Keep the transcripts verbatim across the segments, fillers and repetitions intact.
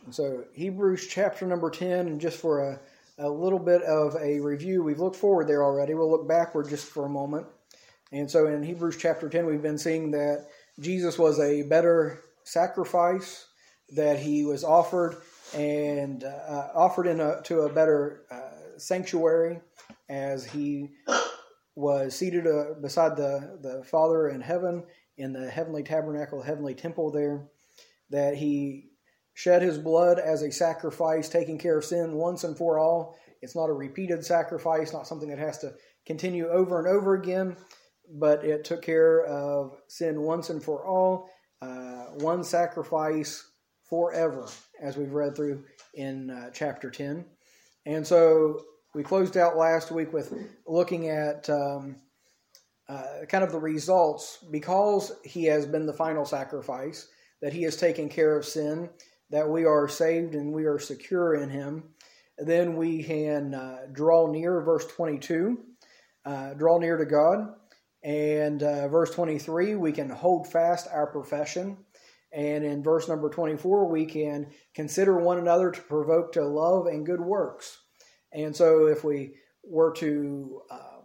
So Hebrews chapter number ten, and just for a, a little bit of a review, we've looked forward there already. We'll look backward just for a moment. And so in Hebrews chapter ten, we've been seeing that Jesus was a better sacrifice, that he was offered and uh, offered in a, to a better uh, sanctuary as he was seated uh, beside the, the Father in heaven in the heavenly tabernacle, the heavenly temple there, that he shed his blood as a sacrifice, taking care of sin once and for all. It's not a repeated sacrifice, not something that has to continue over and over again, but it took care of sin once and for all, uh, one sacrifice forever, as we've read through in uh, chapter ten. And so we closed out last week with looking at um, uh, kind of the results, because he has been the final sacrifice, that he has taken care of sin, that we are saved and we are secure in him. Then we can uh, draw near, verse twenty-two, uh, draw near to God. And uh, verse twenty-three, we can hold fast our profession. And in verse number twenty-four, we can consider one another to provoke to love and good works. And so if we were to um,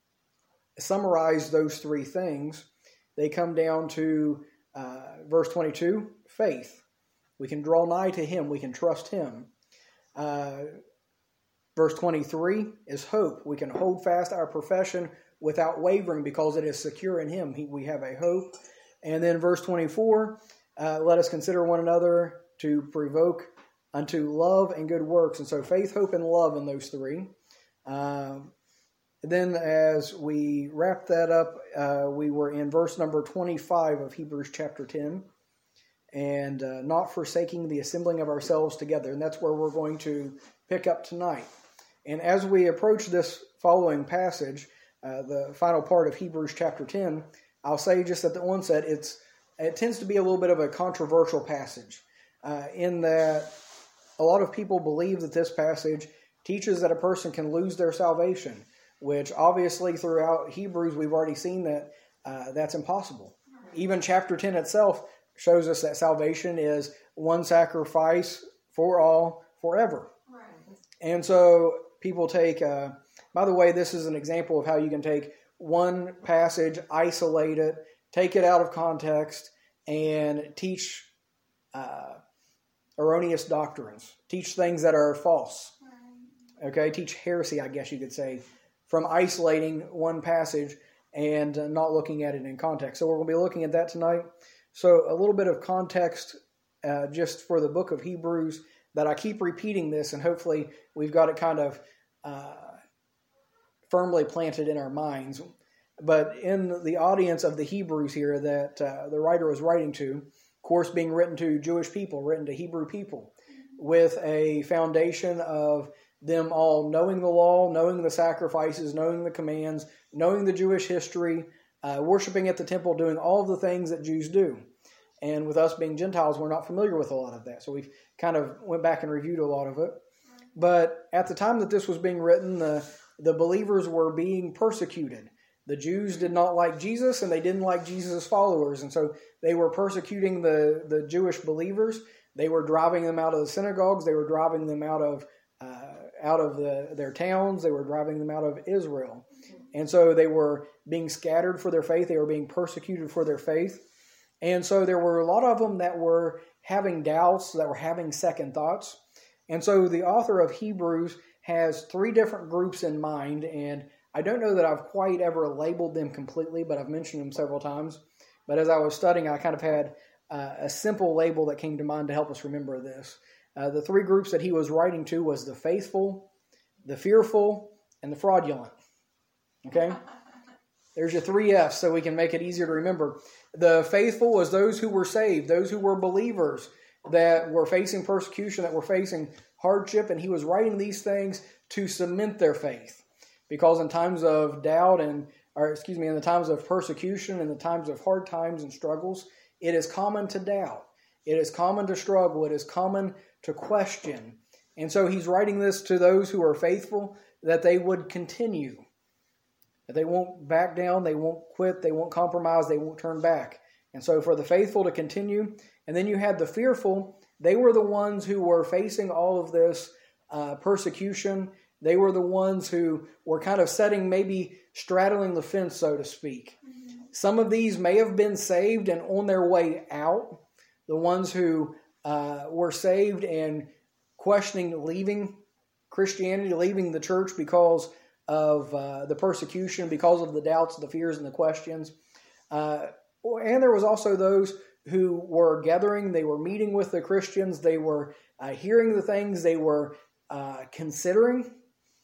summarize those three things, they come down to uh, verse twenty-two, faith. We can draw nigh to him. We can trust him. Uh, verse twenty-three is hope. We can hold fast our profession without wavering because it is secure in him. He, we have a hope. And then verse twenty-four, uh, let us consider one another to provoke unto love and good works. And so faith, hope, and love in those three. Uh, then as we wrap that up, uh, we were in verse number twenty-five of Hebrews chapter ten. And uh, not forsaking the assembling of ourselves together. And that's where we're going to pick up tonight. And as we approach this following passage, uh, the final part of Hebrews chapter ten, I'll say just at the onset, it's it tends to be a little bit of a controversial passage, uh, in that a lot of people believe that this passage teaches that a person can lose their salvation, which obviously throughout Hebrews we've already seen that uh, that's impossible. Even chapter ten itself shows us that salvation is one sacrifice for all, forever. Right. And so people take, uh, by the way, this is an example of how you can take one passage, isolate it, take it out of context, and teach uh, erroneous doctrines, teach things that are false. Right. Okay, teach heresy, I guess you could say, from isolating one passage and uh, not looking at it in context. So we're going to be looking at that tonight. So a little bit of context uh, just for the book of Hebrews, that I keep repeating this, and hopefully we've got it kind of uh, firmly planted in our minds. But in the audience of the Hebrews here that uh, the writer was writing to, of course being written to Jewish people, written to Hebrew people, with a foundation of them all knowing the law, knowing the sacrifices, knowing the commands, knowing the Jewish history, Uh, worshiping at the temple, doing all of the things that Jews do. And with us being Gentiles, we're not familiar with a lot of that. So we've kind of went back and reviewed a lot of it. But at the time that this was being written, the, the believers were being persecuted. The Jews did not like Jesus, and they didn't like Jesus' followers. And so they were persecuting the, the Jewish believers. They were driving them out of the synagogues. They were driving them out of uh, out of the, their towns. They were driving them out of Israel. And so they were being scattered for their faith. They were being persecuted for their faith. And so there were a lot of them that were having doubts, that were having second thoughts. And so the author of Hebrews has three different groups in mind. And I don't know that I've quite ever labeled them completely, but I've mentioned them several times. But as I was studying, I kind of had uh, a simple label that came to mind to help us remember this. Uh, the three groups that he was writing to was the faithful, the fearful, and the fraudulent. Okay? There's your three F's so we can make it easier to remember. The faithful was those who were saved, those who were believers that were facing persecution, that were facing hardship, and he was writing these things to cement their faith. Because in times of doubt and, or excuse me, in the times of persecution, in the times of hard times and struggles, it is common to doubt. It is common to struggle. It is common to question. And so he's writing this to those who are faithful, that they would continue. They won't back down, they won't quit, they won't compromise, they won't turn back. And so for the faithful to continue. And then you had the fearful They were the ones who were facing all of this uh, persecution. They were the ones who were kind of setting, maybe straddling the fence, so to speak. Mm-hmm. Some of these may have been saved and on their way out. The ones who uh, were saved and questioning leaving Christianity, leaving the church because of uh, the persecution, because of the doubts, the fears, and the questions. Uh, and there was also those who were gathering. They were meeting with the Christians. They were uh, hearing the things. They were uh, considering.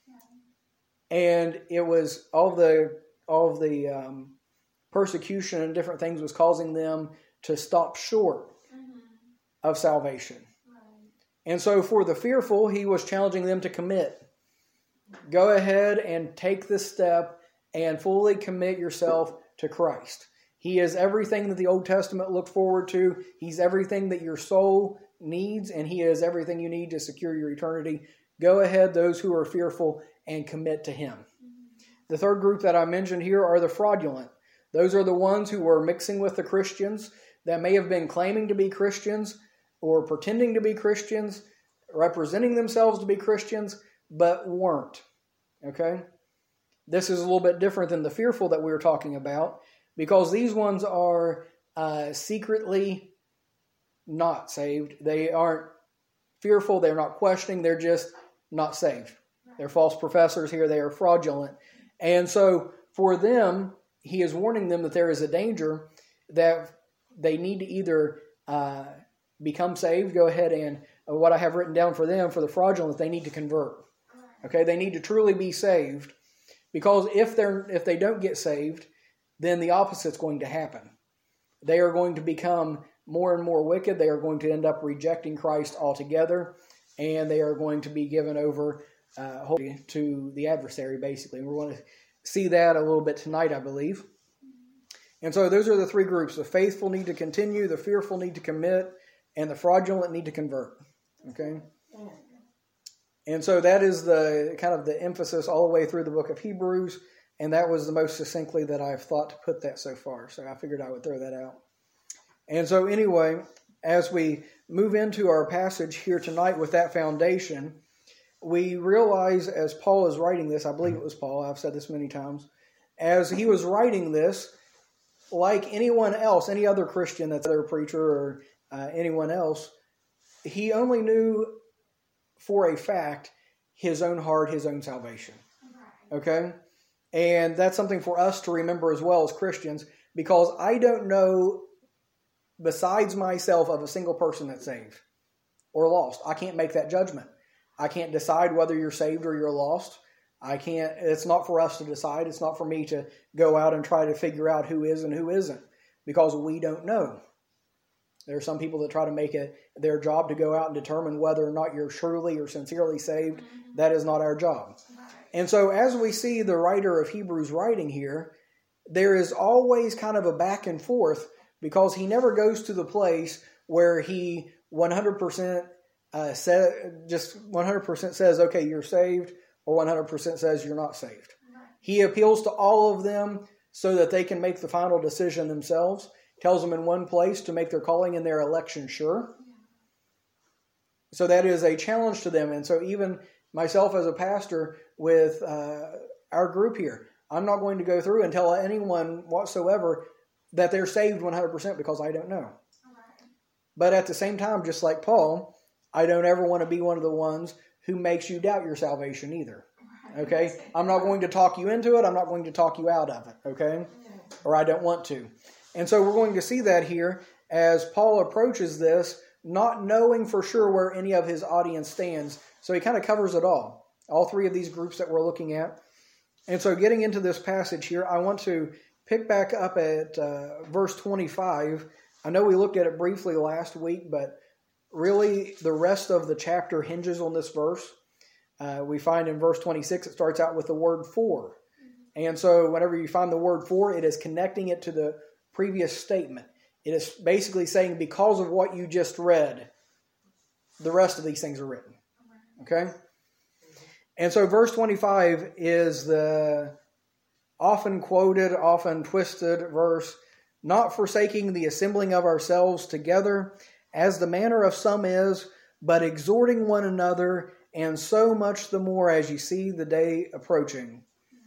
And it was all the all of the um, persecution and different things was causing them to stop short mm-hmm. of salvation. Right. And so for the fearful, he was challenging them to commit. Go ahead and take this step and fully commit yourself to Christ. He is everything that the Old Testament looked forward to. He's everything that your soul needs, and he is everything you need to secure your eternity. Go ahead, those who are fearful, and commit to him. The third group that I mentioned here are the fraudulent. Those are the ones who were mixing with the Christians that may have been claiming to be Christians or pretending to be Christians, representing themselves to be Christians, but weren't. Okay? This is a little bit different than the fearful that we were talking about, because these ones are uh, secretly not saved. They aren't fearful. They're not questioning. They're just not saved. They're false professors here. They are fraudulent. And so for them, he is warning them that there is a danger that they need to either uh, become saved. Go ahead and uh, what I have written down for them, for the fraudulent, they need to convert. Okay, they need to truly be saved, because if they're if they don't get saved, then the opposite's going to happen. They are going to become more and more wicked. They are going to end up rejecting Christ altogether, and they are going to be given over uh, to the adversary, basically. And we're going to see that a little bit tonight, I believe. And so those are the three groups. The faithful need to continue, the fearful need to commit, and the fraudulent need to convert. Okay? And so that is the kind of the emphasis all the way through the book of Hebrews, and that was the most succinctly that I've thought to put that so far. So I figured I would throw that out. And so anyway, as we move into our passage here tonight with that foundation, we realize as Paul is writing this, I believe it was Paul, I've said this many times, as he was writing this, like anyone else, any other Christian that's a preacher or uh, anyone else, he only knew for a fact his own heart, his own salvation. Okay? And that's something for us to remember as well as Christians, because I don't know, besides myself, of a single person that's saved or lost. I can't make that judgment. I can't decide whether you're saved or you're lost. I can't, it's not for us to decide. It's not for me to go out and try to figure out who is and who isn't, because we don't know. There are some people that try to make it their job to go out and determine whether or not you're truly or sincerely saved. That is not our job. And so as we see the writer of Hebrews writing here, there is always kind of a back and forth, because he never goes to the place where he one hundred percent uh, say, just one hundred percent says, okay, you're saved, or one hundred percent says you're not saved. He appeals to all of them so that they can make the final decision themselves. Tells them in one place to make their calling and their election sure. So that is a challenge to them. And so even myself as a pastor with uh, our group here, I'm not going to go through and tell anyone whatsoever that they're saved one hundred percent, because I don't know. But at the same time, just like Paul, I don't ever want to be one of the ones who makes you doubt your salvation either. Okay? I'm not going to talk you into it. I'm not going to talk you out of it. Okay? Or I don't want to. And so we're going to see that here as Paul approaches this, not knowing for sure where any of his audience stands. So he kind of covers it all. All three of these groups that we're looking at. And so getting into this passage here, I want to pick back up at uh, verse twenty-five. I know we looked at it briefly last week, but really the rest of the chapter hinges on this verse. Uh, we find in verse twenty-six, it starts out with the word for. And so whenever you find the word for, it is connecting it to the previous statement. It is basically saying, because of what you just read, the rest of these things are written. Okay? And so verse twenty-five is the often quoted, often twisted verse, not forsaking the assembling of ourselves together, as the manner of some is, but exhorting one another, and so much the more as ye see the day approaching.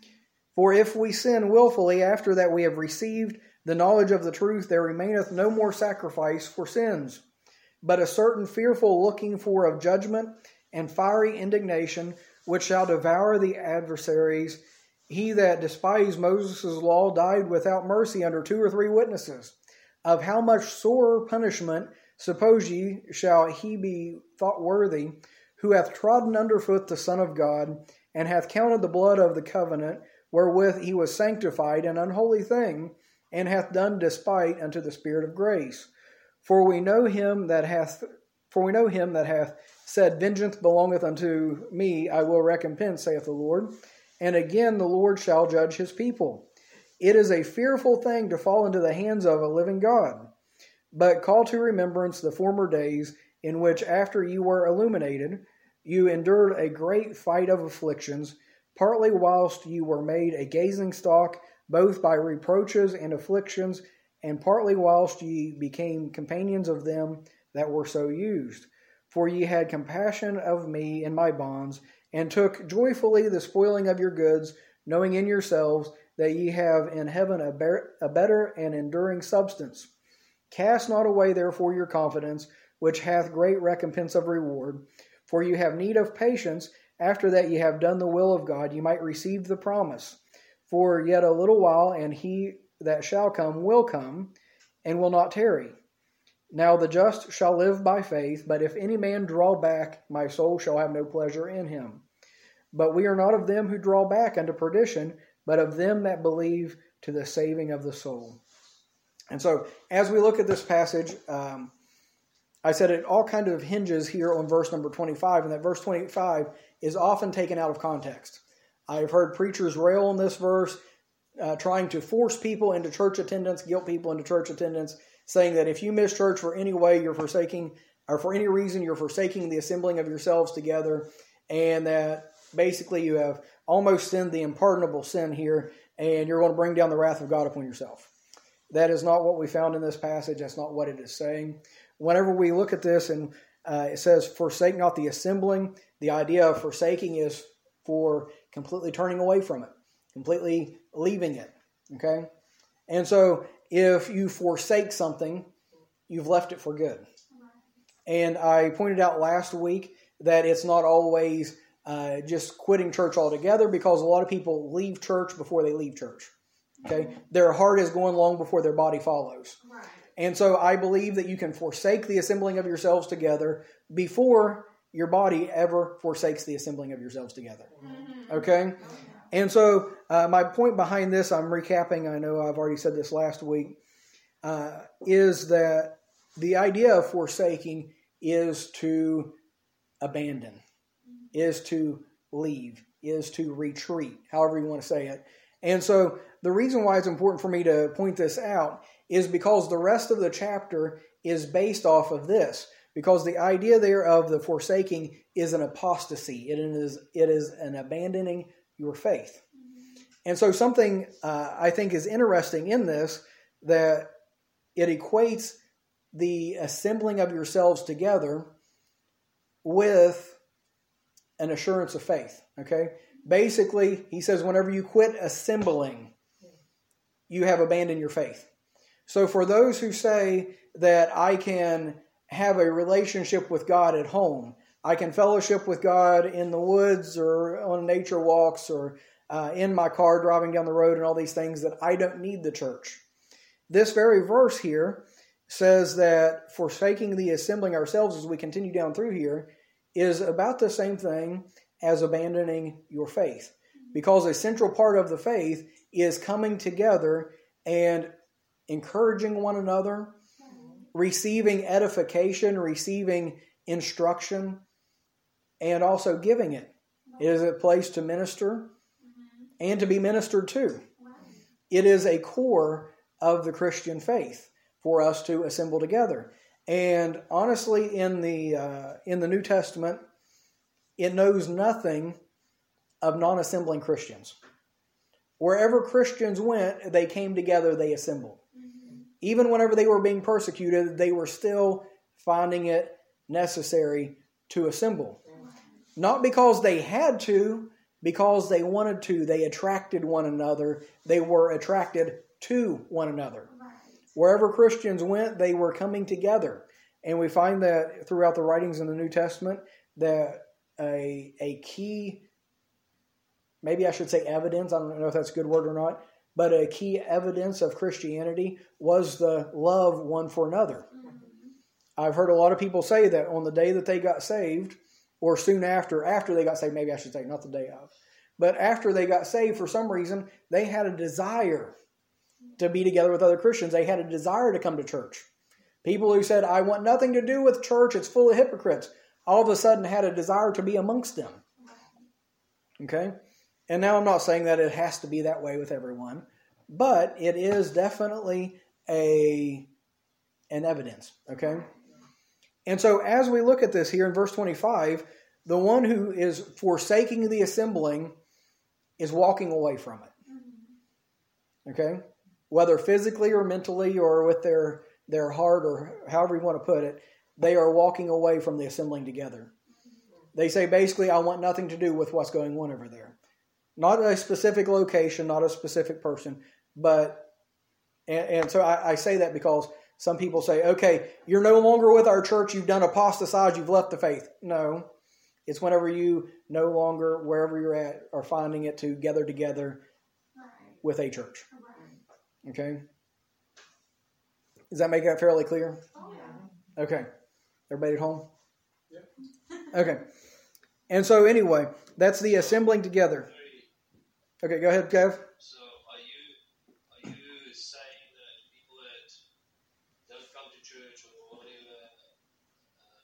For if we sin willfully after that we have received the knowledge of the truth, there remaineth no more sacrifice for sins, but a certain fearful looking for of judgment and fiery indignation, which shall devour the adversaries. He that despised Moses' law died without mercy under two or three witnesses. Of how much sorer punishment, suppose ye, shall he be thought worthy, who hath trodden under foot the Son of God, and hath counted the blood of the covenant, wherewith he was sanctified, an unholy thing, and hath done despite unto the Spirit of grace. For we know him that hath for we know him that hath said, Vengeance belongeth unto me, I will recompense, saith the Lord. And again the Lord shall judge his people. It is a fearful thing to fall into the hands of a living God. But call to remembrance the former days, in which after you were illuminated, you endured a great fight of afflictions, partly whilst you were made a gazing stock, both by reproaches and afflictions, and partly whilst ye became companions of them that were so used. For ye had compassion of me in my bonds, and took joyfully the spoiling of your goods, knowing in yourselves that ye have in heaven a, bear, a better and enduring substance. Cast not away therefore your confidence, which hath great recompense of reward. For you have need of patience, after that ye have done the will of God, ye might receive the promise. For yet a little while, and he that shall come will come, and will not tarry. Now the just shall live by faith, but if any man draw back, my soul shall have no pleasure in him. But we are not of them who draw back unto perdition, but of them that believe to the saving of the soul. And so, as we look at this passage, um, I said it all kind of hinges here on verse number twenty-five, and that verse twenty-five is often taken out of context. I've heard preachers rail on this verse, uh, trying to force people into church attendance, guilt people into church attendance, saying that if you miss church for any way, you're forsaking, or for any reason, you're forsaking the assembling of yourselves together, and that basically you have almost sinned the unpardonable sin here, and you're going to bring down the wrath of God upon yourself. That is not what we found in this passage. That's not what it is saying. Whenever we look at this and uh, it says, forsake not the assembling, the idea of forsaking is for completely turning away from it, completely leaving it, okay? And so if you forsake something, you've left it for good. And I pointed out last week that it's not always uh, just quitting church altogether, because a lot of people leave church before they leave church. Okay, their heart is going long before their body follows. Right. And so I believe that you can forsake the assembling of yourselves together before your body ever forsakes the assembling of yourselves together. Mm-hmm. Okay? And so uh, my point behind this, I'm recapping, I know I've already said this last week, uh, is that the idea of forsaking is to abandon, is to leave, is to retreat, however you want to say it. And so the reason why it's important for me to point this out is because the rest of the chapter is based off of this. Because the idea there of the forsaking is an apostasy. It is, it is an abandoning your faith. And so something uh, I think is interesting in this, that it equates the assembling of yourselves together with an assurance of faith. Okay? Basically, he says whenever you quit assembling, you have abandoned your faith. So for those who say that I can have a relationship with God at home, I can fellowship with God in the woods or on nature walks or uh, in my car driving down the road and all these things, that I don't need the church. This very verse here says that forsaking the assembling ourselves, as we continue down through here, is about the same thing as abandoning your faith. Because a central part of the faith is coming together and encouraging one another, receiving edification, receiving instruction, and also giving it. It is a place to minister and to be ministered to. It is a core of the Christian faith for us to assemble together. And honestly, in the uh, in the New Testament, it knows nothing of non-assembling Christians. Wherever Christians went, they came together, they assembled. Mm-hmm. Even whenever they were being persecuted, they were still finding it necessary to assemble. Not because they had to, because they wanted to. They attracted one another. They were attracted to one another. Wherever Christians went, they were coming together. And we find that throughout the writings in the New Testament that a, a key, maybe I should say evidence, I don't know if that's a good word or not, but a key evidence of Christianity was the love one for another. I've heard a lot of people say that on the day that they got saved, or soon after, after they got saved, maybe I should say, not the day of, but after they got saved, for some reason, they had a desire to be together with other Christians. They had a desire to come to church. People who said, I want nothing to do with church, it's full of hypocrites, all of a sudden had a desire to be amongst them. Okay? And now I'm not saying that it has to be that way with everyone, but it is definitely a an evidence. Okay? And so as we look at this here in verse twenty-five, the one who is forsaking the assembling is walking away from it. Okay? Whether physically or mentally or with their, their heart or however you want to put it, they are walking away from the assembling together. They say basically, I want nothing to do with what's going on over there. Not a specific location, not a specific person, but, and, and so I, I say that because some people say, okay, you're no longer with our church, you've done apostatized, you've left the faith. No, it's whenever you no longer, wherever you're at, are finding it to gather together with a church. Okay? Does that make that fairly clear? Oh, yeah. Okay. Everybody at home? Yeah. Okay. And so anyway, that's the assembling together. Okay, go ahead, Kev. So are you are you saying that people that don't come to church or whatever, uh,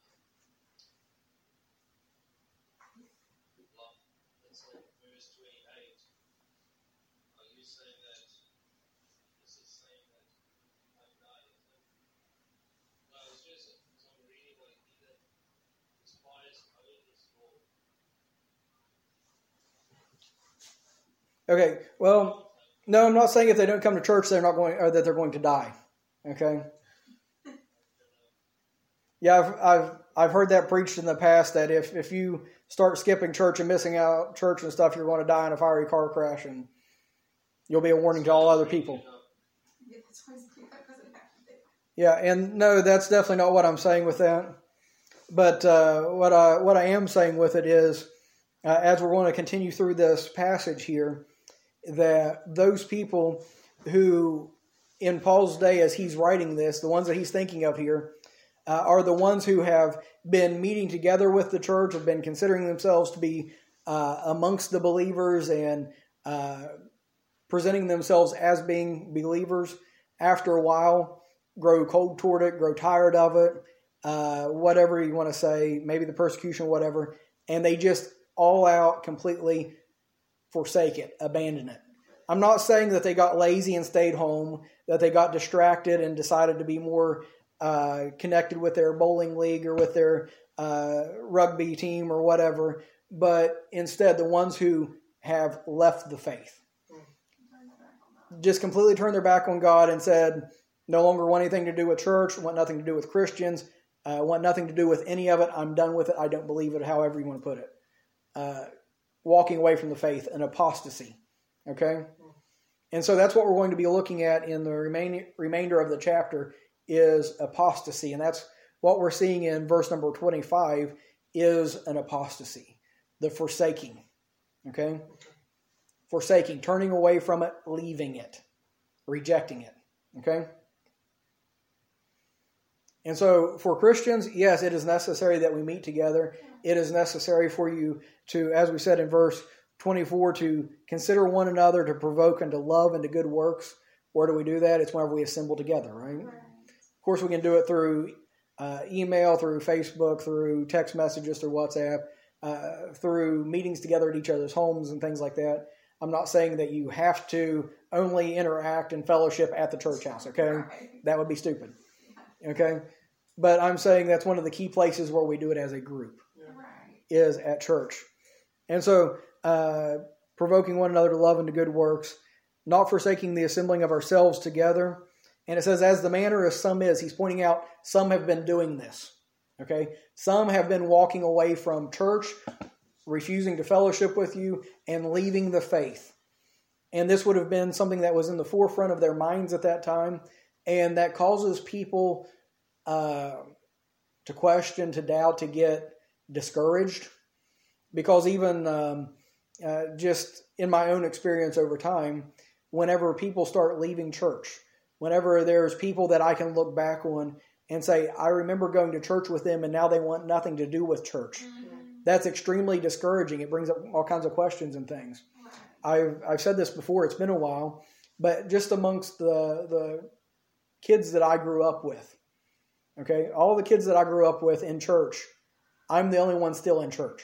let's say verse twenty-eight, are you saying that this is saying that I'm not, no, it's just some reading like either despise others or Okay, well, no, I'm not saying if they don't come to church, they're not going, or that they're going to die. Okay. Yeah, I've I've I've heard that preached in the past that if if you start skipping church and missing out church and stuff, you're going to die in a fiery car crash, and you'll be a warning to all other people. Yeah, and no, that's definitely not what I'm saying with that. But uh, what I what I am saying with it is, uh, as we're going to continue through this passage here, that those people who, in Paul's day, as he's writing this, the ones that he's thinking of here, uh, are the ones who have been meeting together with the church, have been considering themselves to be uh, amongst the believers and uh, presenting themselves as being believers. After a while, grow cold toward it, grow tired of it, uh, whatever you want to say, maybe the persecution, whatever, and they just all out completely forsake it, abandon it. I'm not saying that they got lazy and stayed home, that they got distracted and decided to be more uh, connected with their bowling league or with their uh, rugby team or whatever, but instead the ones who have left the faith. Just completely turned their back on God and said, no longer want anything to do with church, want nothing to do with Christians, uh, want nothing to do with any of it. I'm done with it. I don't believe it, however you want to put it. Uh, walking away from the faith, an apostasy. Okay? And so that's what we're going to be looking at in the remain, remainder of the chapter is apostasy. And that's what we're seeing in verse number twenty-five is an apostasy, the forsaking. Okay? Forsaking, turning away from it, leaving it, rejecting it. Okay? And so for Christians, yes, it is necessary that we meet together. It is necessary for you to, as we said in verse twenty-four, to consider one another, to provoke and to love and to good works. Where do we do that? It's whenever we assemble together, right? Right. Of course, we can do it through uh, email, through Facebook, through text messages, through WhatsApp, uh, through meetings together at each other's homes and things like that. I'm not saying that you have to only interact and fellowship at the church house, okay? That would be stupid, okay? But I'm saying that's one of the key places where we do it as a group, is at church. And so, uh, provoking one another to love and to good works, not forsaking the assembling of ourselves together, And it says, as the manner of some is, he's pointing out some have been doing this. Okay? Some have been walking away from church, refusing to fellowship with you, and leaving the faith. And this would have been something that was in the forefront of their minds at that time. And that causes people uh, to question, to doubt, to get discouraged. Because even um, uh, just in my own experience over time, whenever people start leaving church, whenever there's people that I can look back on and say, I remember going to church with them and now they want nothing to do with church. Mm-hmm. That's extremely discouraging. It brings up all kinds of questions and things. I've I've said this before, it's been a while, but just amongst the the kids that I grew up with, okay, all the kids that I grew up with in church, I'm the only one still in church.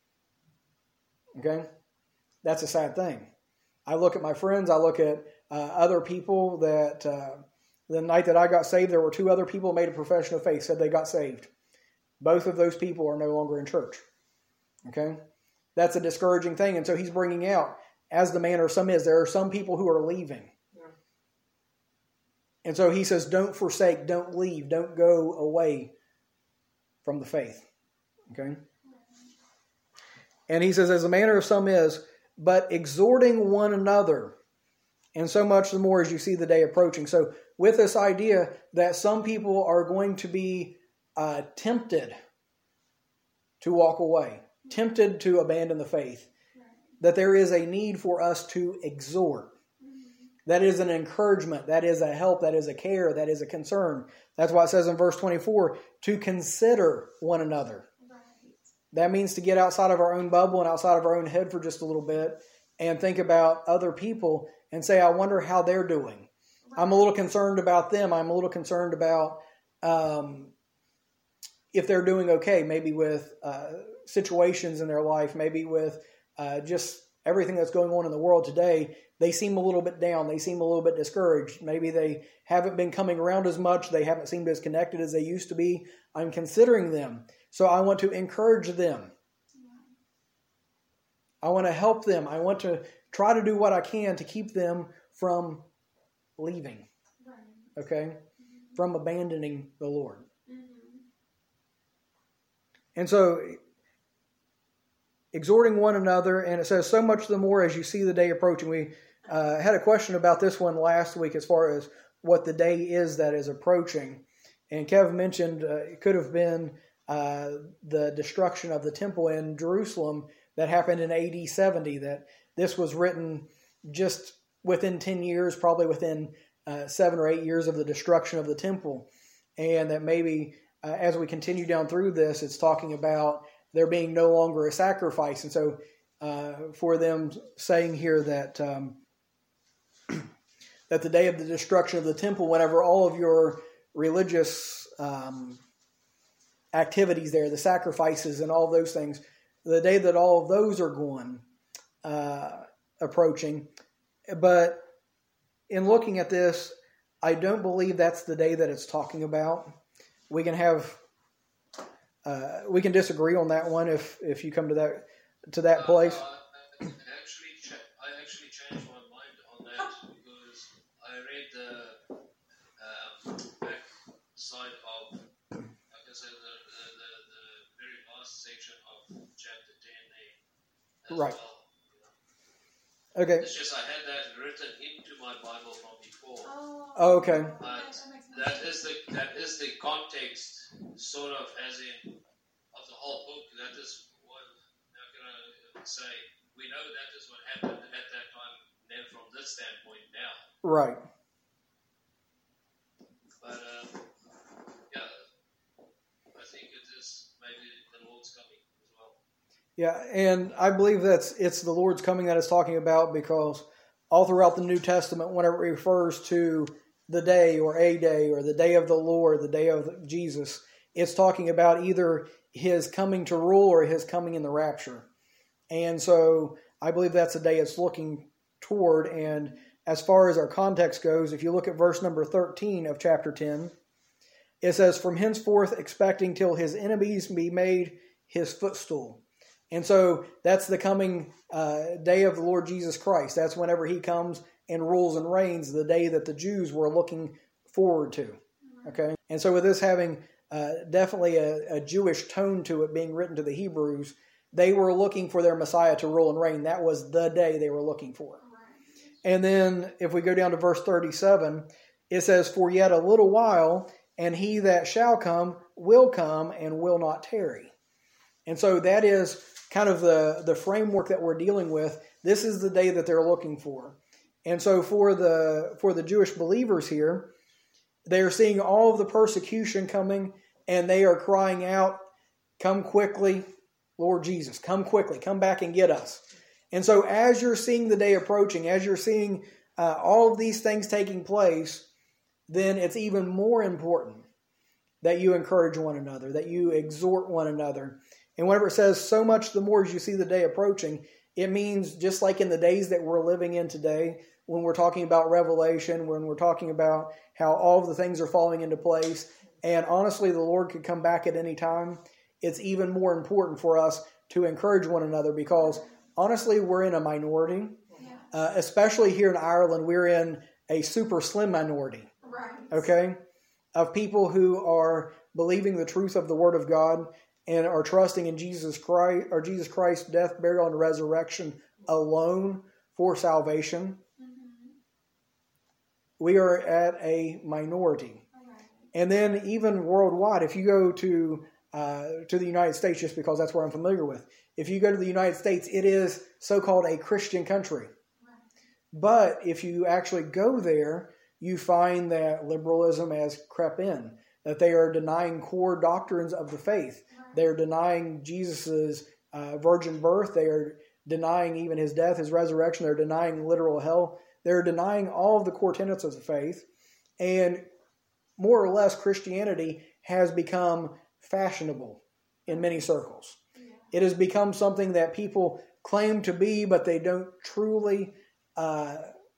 Okay? That's a sad thing. I look at my friends, I look at uh, other people that, uh, the night that I got saved, there were two other people who made a profession of faith, said they got saved. Both of those people are no longer in church. Okay? That's a discouraging thing. And so he's bringing out, as the manner of some is, there are some people who are leaving. Yeah. And so he says, don't forsake, don't leave, don't go away from the faith. Okay? And he says, as the manner of some is, but exhorting one another, and so much the more as you see the day approaching. So with this idea that some people are going to be uh, tempted to walk away, tempted to abandon the faith, that there is a need for us to exhort. That is an encouragement, that is a help, that is a care, that is a concern. That's why it says in verse twenty-four, to consider one another. That means to get outside of our own bubble and outside of our own head for just a little bit and think about other people and say, I wonder how they're doing. I'm a little concerned about them. I'm a little concerned about um, if they're doing okay, maybe with uh, situations in their life, maybe with uh, just everything that's going on in the world today. They seem a little bit down. They seem a little bit discouraged. Maybe they haven't been coming around as much. They haven't seemed as connected as they used to be. I'm considering them. So I want to encourage them. I want to help them. I want to try to do what I can to keep them from leaving. Okay? From abandoning the Lord. And so, exhorting one another, and it says, so much the more as you see the day approaching. We uh, had a question about this one last week as far as what the day is that is approaching. And Kev mentioned uh, it could have been uh, the destruction of the temple in Jerusalem that happened in A D seventy, that this was written just within ten years, probably within uh, seven or eight years of the destruction of the temple. And that maybe uh, as we continue down through this, it's talking about there being no longer a sacrifice. And so uh, for them saying here that um, that the day of the destruction of the temple, whenever all of your religious um, activities there, the sacrifices and all those things, the day that all of those are gone, uh, approaching. But in looking at this, I don't believe that's the day that it's talking about. We can have, uh, we can disagree on that one if, if you come to that to that place. Uh, I actually, cha- I actually changed my mind on that because I read the um, back side of, like I said, the, the, the, the very last section of chapter ten there as right. well. You know? Okay. It's just I had that written into my Bible from before. Oh, okay. But that is the that is the context, sort of, as in of the whole book. That is what I'm gonna say. We know that is what happened at that time. Then, from this standpoint, now. Right. But um, yeah, I think it is maybe the Lord's coming as well. Yeah, and I believe that's it's the Lord's coming that it's talking about, because all throughout the New Testament, whenever it refers to the day or a day or the day of the Lord, the day of Jesus, it's talking about either his coming to rule or his coming in the rapture. And so I believe that's the day it's looking toward. And as far as our context goes, if you look at verse number thirteen of chapter ten, it says, from henceforth expecting till his enemies be made his footstool. And so that's the coming uh, day of the Lord Jesus Christ. That's whenever he comes and rules and reigns, the day that the Jews were looking forward to. Okay? And so with this having uh, definitely a, a Jewish tone to it being written to the Hebrews, they were looking for their Messiah to rule and reign. That was the day they were looking for. And then if we go down to verse thirty-seven, it says, "For yet a little while, and he that shall come will come and will not tarry." And so that is kind of the, the framework that we're dealing with. This is the day that they're looking for. And so for the for the Jewish believers here, they are seeing all of the persecution coming, and they are crying out, "Come quickly, Lord Jesus, come quickly, come back and get us." And so as you're seeing the day approaching, as you're seeing uh, all of these things taking place, then it's even more important that you encourage one another, that you exhort one another. And whenever it says so much the more as you see the day approaching, it means just like in the days that we're living in today, when we're talking about Revelation, when we're talking about how all of the things are falling into place, and honestly the Lord could come back at any time, it's even more important for us to encourage one another, because honestly we're in a minority. Uh, especially here in Ireland, we're in a super slim minority. Right. Okay? Of people who are believing the truth of the Word of God and are trusting in Jesus Christ, or Jesus Christ's death, burial, and resurrection alone for salvation. Mm-hmm. We are at a minority. Right. And then even worldwide, if you go to uh, to the United States, just because that's where I'm familiar with, if you go to the United States, it is so-called a Christian country. Right. But if you actually go there, you find that liberalism has crept in, that they are denying core doctrines of the faith. Right. They are denying Jesus' uh, virgin birth. They are denying even his death, his resurrection. They're denying literal hell. They're denying all of the core tenets of the faith. And more or less, Christianity has become fashionable in many circles. Yeah. It has become something that people claim to be, but they don't truly, uh,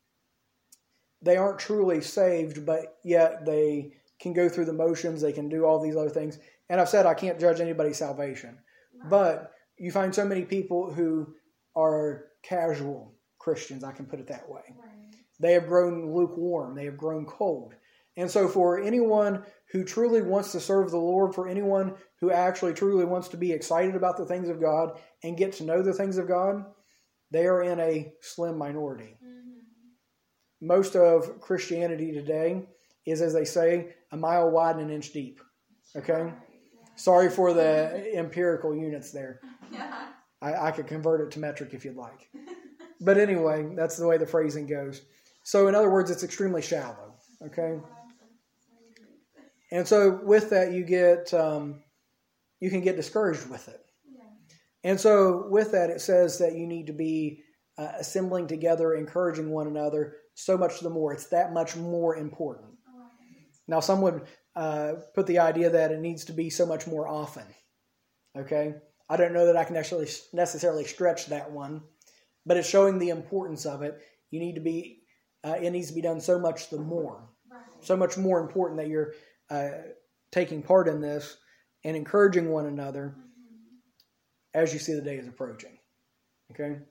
they aren't truly saved, but yet they can go through the motions, they can do all these other things. And I've said I can't judge anybody's salvation. Right. But you find so many people who are casual Christians, I can put it that way. Right. They have grown lukewarm, they have grown cold. And so for anyone who truly wants to serve the Lord, for anyone who actually truly wants to be excited about the things of God and get to know the things of God, they are in a slim minority. Mm-hmm. Most of Christianity today is, as they say, a mile wide and an inch deep. Okay? Right. Yeah. Sorry for the empirical units there. Yeah. I, I could convert it to metric if you'd like. But anyway, that's the way the phrasing goes. So in other words, it's extremely shallow. Okay? And so with that, you get um, you can get discouraged with it. Yeah. And so with that, it says that you need to be uh, assembling together, encouraging one another, so much the more. It's that much more important. Right. Now, some would uh, put the idea that it needs to be so much more often. Okay? I don't know that I can actually necessarily stretch that one, but it's showing the importance of it. You need to be, uh, it needs to be done so much the more. Right. So much more important that you're uh, taking part in this and encouraging one another Mm-hmm. as you see the day is approaching. Okay? Right.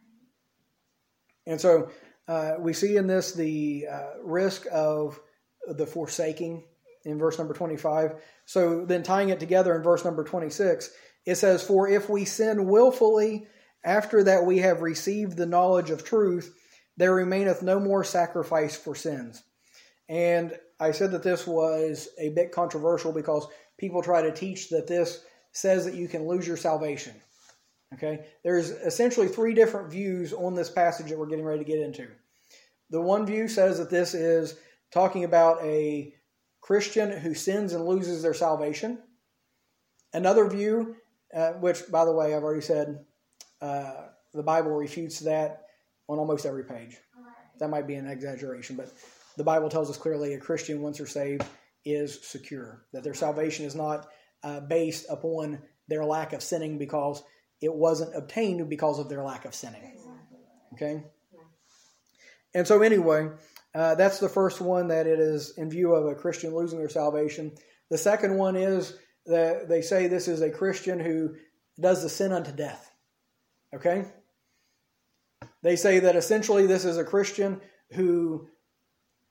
And so uh, we see in this the uh, risk of the forsaking in verse number twenty-five. So then tying it together in verse number twenty-six, it says, "For if we sin willfully after that we have received the knowledge of truth, there remaineth no more sacrifice for sins." And I said that this was a bit controversial because people try to teach that this says that you can lose your salvation. Okay? There's essentially three different views on this passage that we're getting ready to get into. The one view says that this is talking about a Christian who sins and loses their salvation. Another view, uh, which, by the way, I've already said, uh, the Bible refutes that on almost every page. Right. That might be an exaggeration, but the Bible tells us clearly a Christian, once they're saved, is secure. That their salvation is not uh, based upon their lack of sinning because it wasn't obtained because of their lack of sinning. Exactly. Okay? And so anyway, uh, that's the first one, that it is in view of a Christian losing their salvation. The second one is that they say this is a Christian who does the sin unto death. Okay? They say that essentially this is a Christian who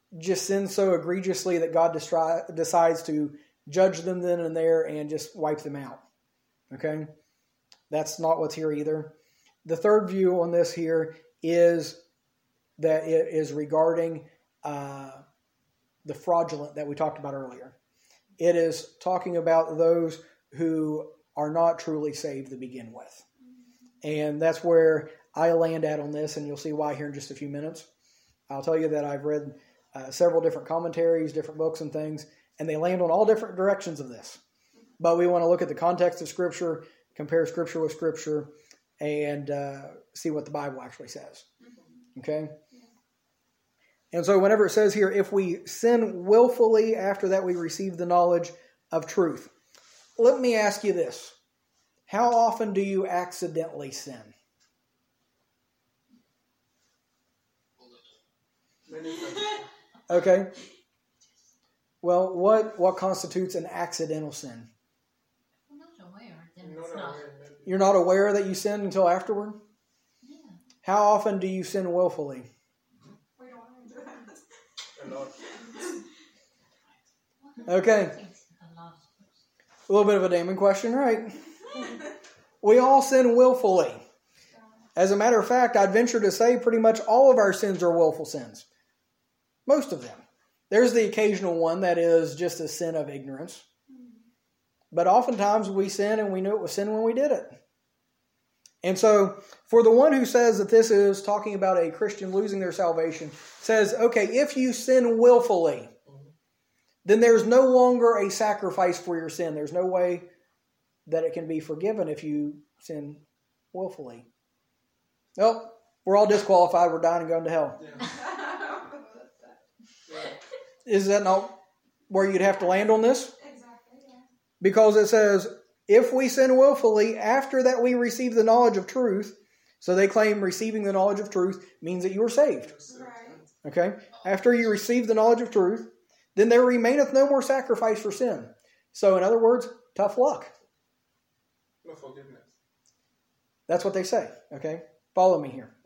just sin so egregiously that God destri- decides to judge them then and there and just wipe them out. Okay? That's not what's here either. The third view on this here is that it is regarding uh, the fraudulent that we talked about earlier. It is talking about those who are not truly saved to begin with. And that's where I land at on this, and you'll see why here in just a few minutes. I'll tell you that I've read uh, several different commentaries, different books and things, and they land on all different directions of this. But we want to look at the context of Scripture, compare Scripture with Scripture, and uh, see what the Bible actually says. Okay? And so whenever it says here, if we sin willfully, after that we receive the knowledge of truth. Let me ask you this. How often do you accidentally sin? Okay. Well, what, what constitutes an accidental sin? I'm not aware. Then it's not. You're not aware that you sinned until afterward? Yeah. How often do you sin willfully? We don't want to do that. A lot. Okay. A lot. A little bit of a damning question, right? We all sin willfully. As a matter of fact, I'd venture to say pretty much all of our sins are willful sins. Most of them. There's the occasional one that is just a sin of ignorance. But oftentimes we sin and we knew it was sin when we did it. And so for the one who says that this is talking about a Christian losing their salvation, says, okay, if you sin willfully, then there's no longer a sacrifice for your sin. There's no way that it can be forgiven if you sin willfully. Well, we're all disqualified. We're dying and going to hell. Yeah. Is that not where you'd have to land on this? Exactly, yeah. Because it says, if we sin willfully, after that we receive the knowledge of truth. So they claim receiving the knowledge of truth means that you are saved. Right. Okay? After you receive the knowledge of truth, then there remaineth no more sacrifice for sin. So in other words, tough luck. No forgiveness. That's what they say. Okay? Follow me here.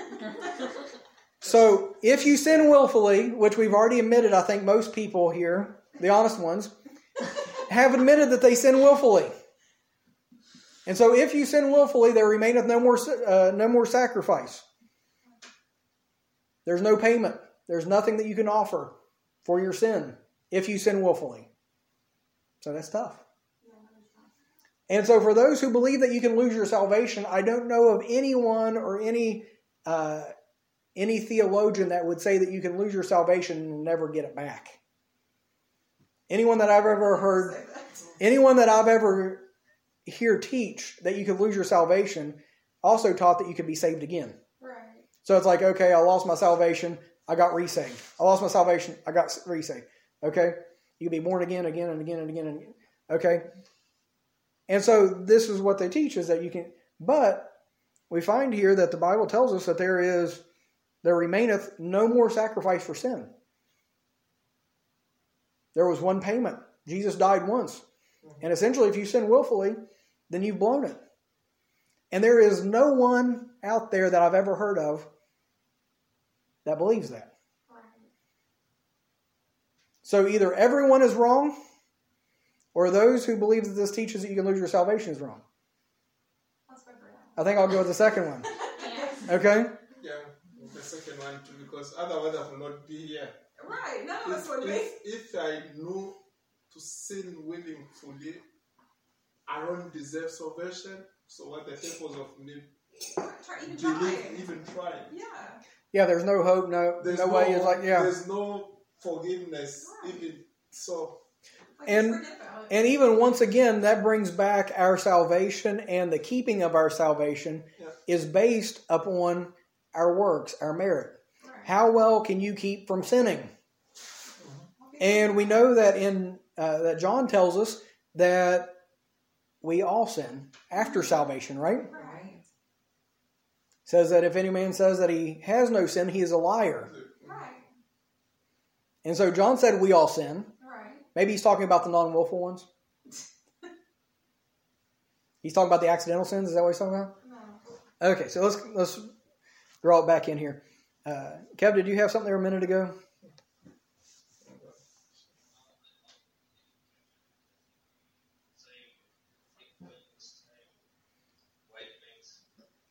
So if you sin willfully, which we've already admitted, I think most people here, the honest ones, have admitted that they sin willfully. And so if you sin willfully, there remaineth no more, uh, no more sacrifice. There's no payment. There's nothing that you can offer for your sin if you sin willfully. So that's tough. And so for those who believe that you can lose your salvation, I don't know of anyone or any uh, any theologian that would say that you can lose your salvation and never get it back. Anyone that I've ever heard, anyone that I've ever hear teach that you could lose your salvation also taught that you could be saved again. Right. So it's like, okay, I lost my salvation, I got resaved. I lost my salvation, I got resaved. Okay? You can be born again, again, and again, and again, and again. Okay? And so this is what they teach is that you can, but we find here that the Bible tells us that there is, there remaineth no more sacrifice for sin. There was one payment. Jesus died once. And essentially, if you sin willfully, then you've blown it. And there is no one out there that I've ever heard of that believes that. Right. So either everyone is wrong, or those who believe that this teaches that you can lose your salvation is wrong. Let's figure it I think I'll go with the second one. Okay? Yeah, the second one too, because otherwise I will not be here. out. Right. None of us If, would be. if, if I know to sin willingly, I don't deserve salvation. So what the purpose of me Try, even believe, trying. even trying? Yeah. Yeah, there's no hope, no There's no way. It's like, yeah. There's no forgiveness, Right. even so. Like, And- just forget about it. And even once again, that brings back our salvation, and the keeping of our salvation Yeah. is based upon our works, our merit. Right. How well can you keep from sinning? And we know that in uh, that John tells us that we all sin after salvation, right? Right. Says that if any man says that he has no sin, he is a liar. Right. And so John said we all sin. Right. Maybe he's talking about the non-willful ones. He's talking about the accidental sins. Is that what he's talking about? No. Okay, so let's let's draw it back in here. Uh, Kev, did you have something there a minute ago?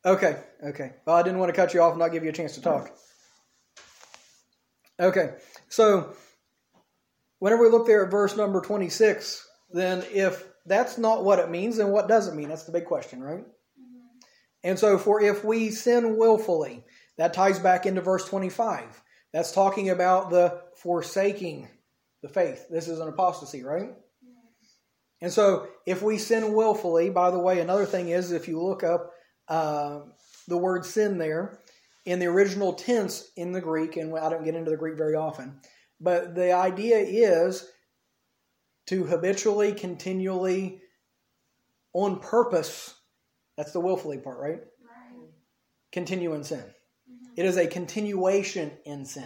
Okay, okay. Well, I didn't want to cut you off and not give you a chance to talk. Okay, so whenever we look there at verse number twenty-six, then if that's not what it means, then what does it mean? That's the big question, right? Mm-hmm. And so for if we sin willfully, that ties back into verse twenty-five. That's talking about the forsaking the faith. This is an apostasy, right? Mm-hmm. And so if we sin willfully, by the way, another thing is if you look up uh, the word sin there, in the original tense in the Greek, and I don't get into the Greek very often, but the idea is to habitually, continually, on purpose, that's the willfully part, right? Right. Continue in sin. Mm-hmm. It is a continuation in sin.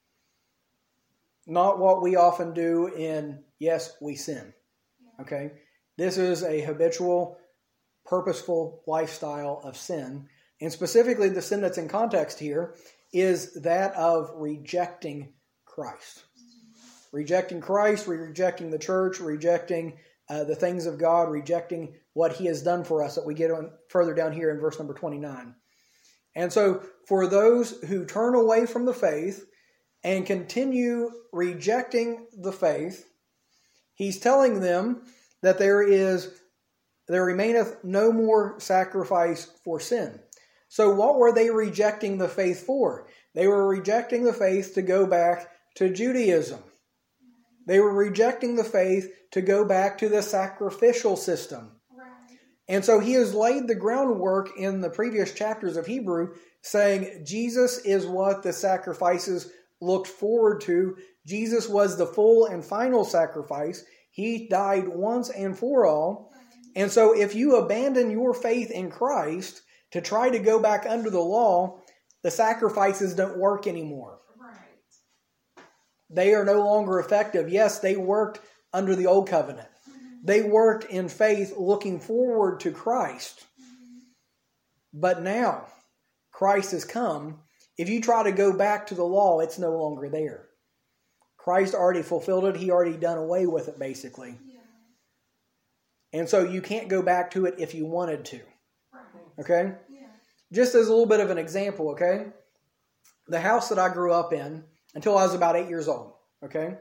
Not what we often do in, yes, we sin. Yeah. Okay? This is a habitual, purposeful lifestyle of sin. And specifically, the sin that's in context here is that of rejecting Christ. Rejecting Christ, rejecting the church, rejecting uh, the things of God, rejecting what He has done for us that we get on further down here in verse number twenty-nine. And so, for those who turn away from the faith and continue rejecting the faith, He's telling them that there is, there remaineth no more sacrifice for sin. So what were they rejecting the faith for? They were rejecting the faith to go back to Judaism. They were rejecting the faith to go back to the sacrificial system. Right. And so he has laid the groundwork in the previous chapters of Hebrew, saying Jesus is what the sacrifices looked forward to. Jesus was the full and final sacrifice. He died once and for all. And so if you abandon your faith in Christ to try to go back under the law, the sacrifices don't work anymore. Right. They are no longer effective. Yes, they worked under the old covenant. Mm-hmm. They worked in faith looking forward to Christ. Mm-hmm. But now, Christ has come. If you try to go back to the law, it's no longer there. Christ already fulfilled it. He already done away with it, basically. Yeah. And so you can't go back to it if you wanted to. Okay? Yeah. Just as a little bit of an example, okay? The house that I grew up in until I was about eight years old, okay?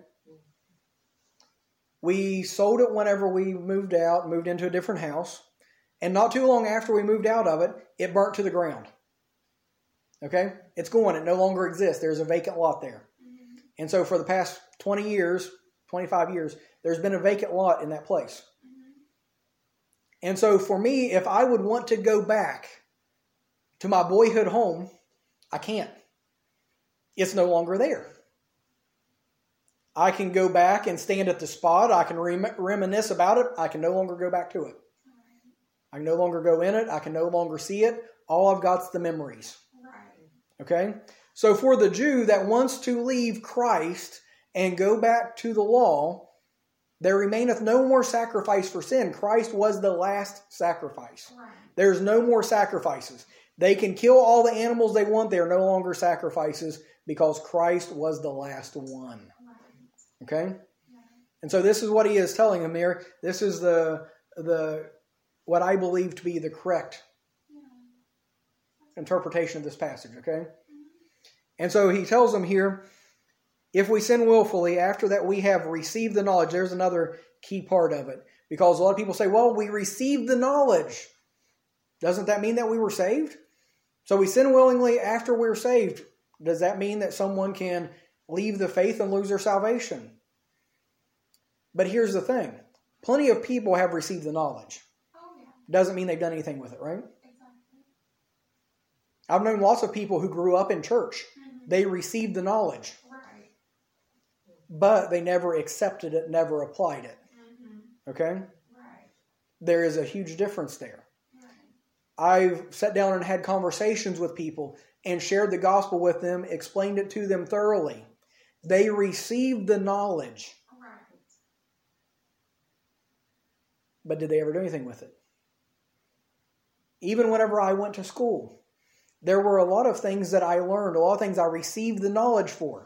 We sold it whenever we moved out, moved into a different house. And not too long after we moved out of it, it burnt to the ground. Okay? It's gone. It no longer exists. There's a vacant lot there. Mm-hmm. And so for the past twenty years, twenty-five years, there's been a vacant lot in that place. And so for me, if I would want to go back to my boyhood home, I can't. It's no longer there. I can go back and stand at the spot. I can rem- reminisce about it. I can no longer go back to it. I can no longer go in it. I can no longer see it. All I've got is the memories. Okay? So for the Jew that wants to leave Christ and go back to the law, there remaineth no more sacrifice for sin. Christ was the last sacrifice. Right. There's no more sacrifices. They can kill all the animals they want. They are no longer sacrifices because Christ was the last one. Right. Okay? Yeah. And so this is what he is telling them there. This is the the what I believe to be the correct yeah. interpretation of this passage. Okay? Mm-hmm. And so he tells them here, if we sin willfully, after that we have received the knowledge. There's another key part of it. Because a lot of people say, well, we received the knowledge. Doesn't that mean that we were saved? So we sin willingly after we're saved. Does that mean that someone can leave the faith and lose their salvation? But here's the thing. Plenty of people have received the knowledge. Oh, yeah. Doesn't mean they've done anything with it, right? Exactly. I've known lots of people who grew up in church. Mm-hmm. They received the knowledge. But they never accepted it, never applied it. Mm-hmm. Okay? Right. There is a huge difference there. Right. I've sat down and had conversations with people and shared the gospel with them, explained it to them thoroughly. They received the knowledge. Right. But did they ever do anything with it? Even whenever I went to school, there were a lot of things that I learned, a lot of things I received the knowledge for.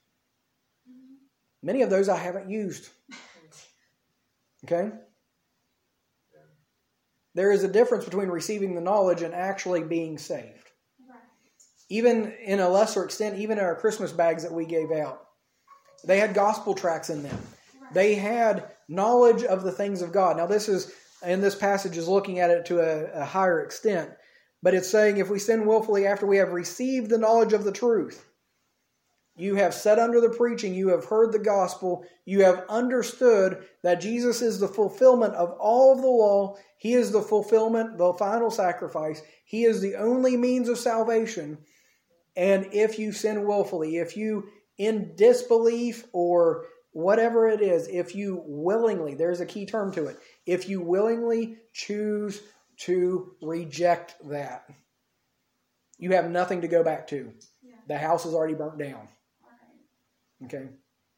Many of those I haven't used. Okay? There is a difference between receiving the knowledge and actually being saved. Right. Even in a lesser extent, even in our Christmas bags that we gave out, they had gospel tracts in them. Right. They had knowledge of the things of God. Now this is, and this passage is looking at it to a, a higher extent, but it's saying if we sin willfully after we have received the knowledge of the truth, you have sat under the preaching, you have heard the gospel, you have understood that Jesus is the fulfillment of all of the law. He is the fulfillment, the final sacrifice. He is the only means of salvation. And if you sin willfully, if you in disbelief or whatever it is, if you willingly, there's a key term to it, if you willingly choose to reject that, you have nothing to go back to. Yeah. The house is already burnt down. Right. Okay?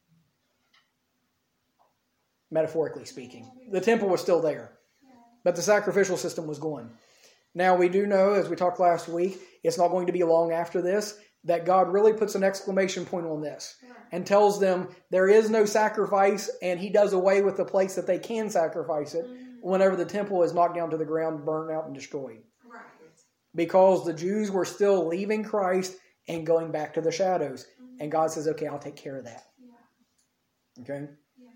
Metaphorically speaking. The temple was still there, Yeah. but the sacrificial system was gone. Now we do know, as we talked last week, it's not going to be long after this, that God really puts an exclamation point on this Right. and tells them there is no sacrifice, and he does away with the place that they can sacrifice it Mhm. whenever the temple is knocked down to the ground, burned out, and destroyed. Right. Because the Jews were still leaving Christ and going back to the shadows. Mhm. And God says, okay, I'll take care of that. Yeah. Okay? Yeah.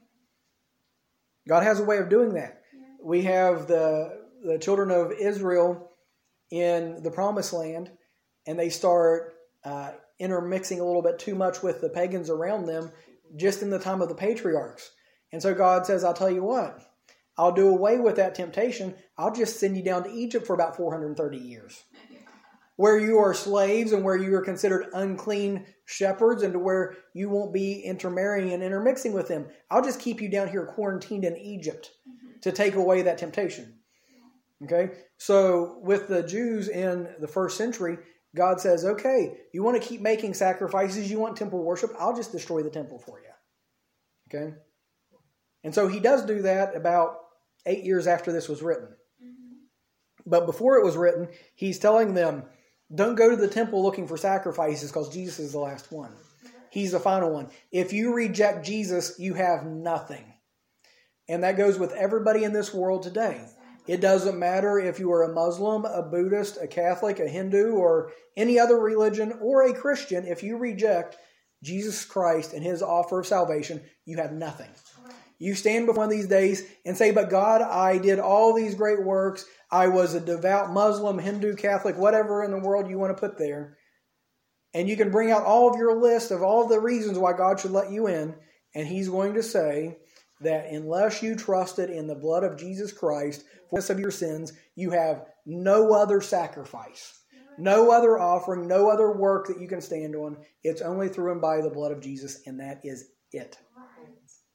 God has a way of doing that. Yeah. We have the the children of Israel in the promised land, and they start uh, intermixing a little bit too much with the pagans around them just in the time of the patriarchs. And so God says, I'll tell you what, I'll do away with that temptation. I'll just send you down to Egypt for about four hundred thirty years, Yeah. where you are slaves and where you are considered unclean shepherds, and to where you won't be intermarrying and intermixing with them. I'll just keep you down here quarantined in Egypt Mhm. to take away that temptation. Okay? So with the Jews in the first century, God says, okay, you want to keep making sacrifices, you want temple worship, I'll just destroy the temple for you. Okay? And so he does do that about eight years after this was written. Mhm. But before it was written, he's telling them, don't go to the temple looking for sacrifices because Jesus is the last one. He's the final one. If you reject Jesus, you have nothing. And that goes with everybody in this world today. It doesn't matter if you are a Muslim, a Buddhist, a Catholic, a Hindu, or any other religion, or a Christian. If you reject Jesus Christ and his offer of salvation, you have nothing. Right. You stand before one of these days and say, but God, I did all these great works. I was a devout Muslim, Hindu, Catholic, whatever in the world you want to put there. And you can bring out all of your list of all the reasons why God should let you in. And he's going to say that unless you trusted in the blood of Jesus Christ for the of your sins, you have no other sacrifice, no other offering, no other work that you can stand on. It's only through and by the blood of Jesus, and that is it. Right.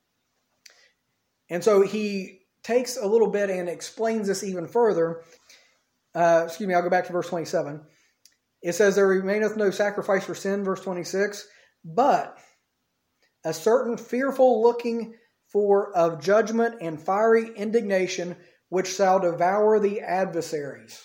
And so he takes a little bit and explains this even further. Uh, excuse me, I'll go back to verse twenty-seven. It says, there remaineth no sacrifice for sin, verse twenty-six, but a certain fearful looking for of judgment and fiery indignation, which shall devour the adversaries.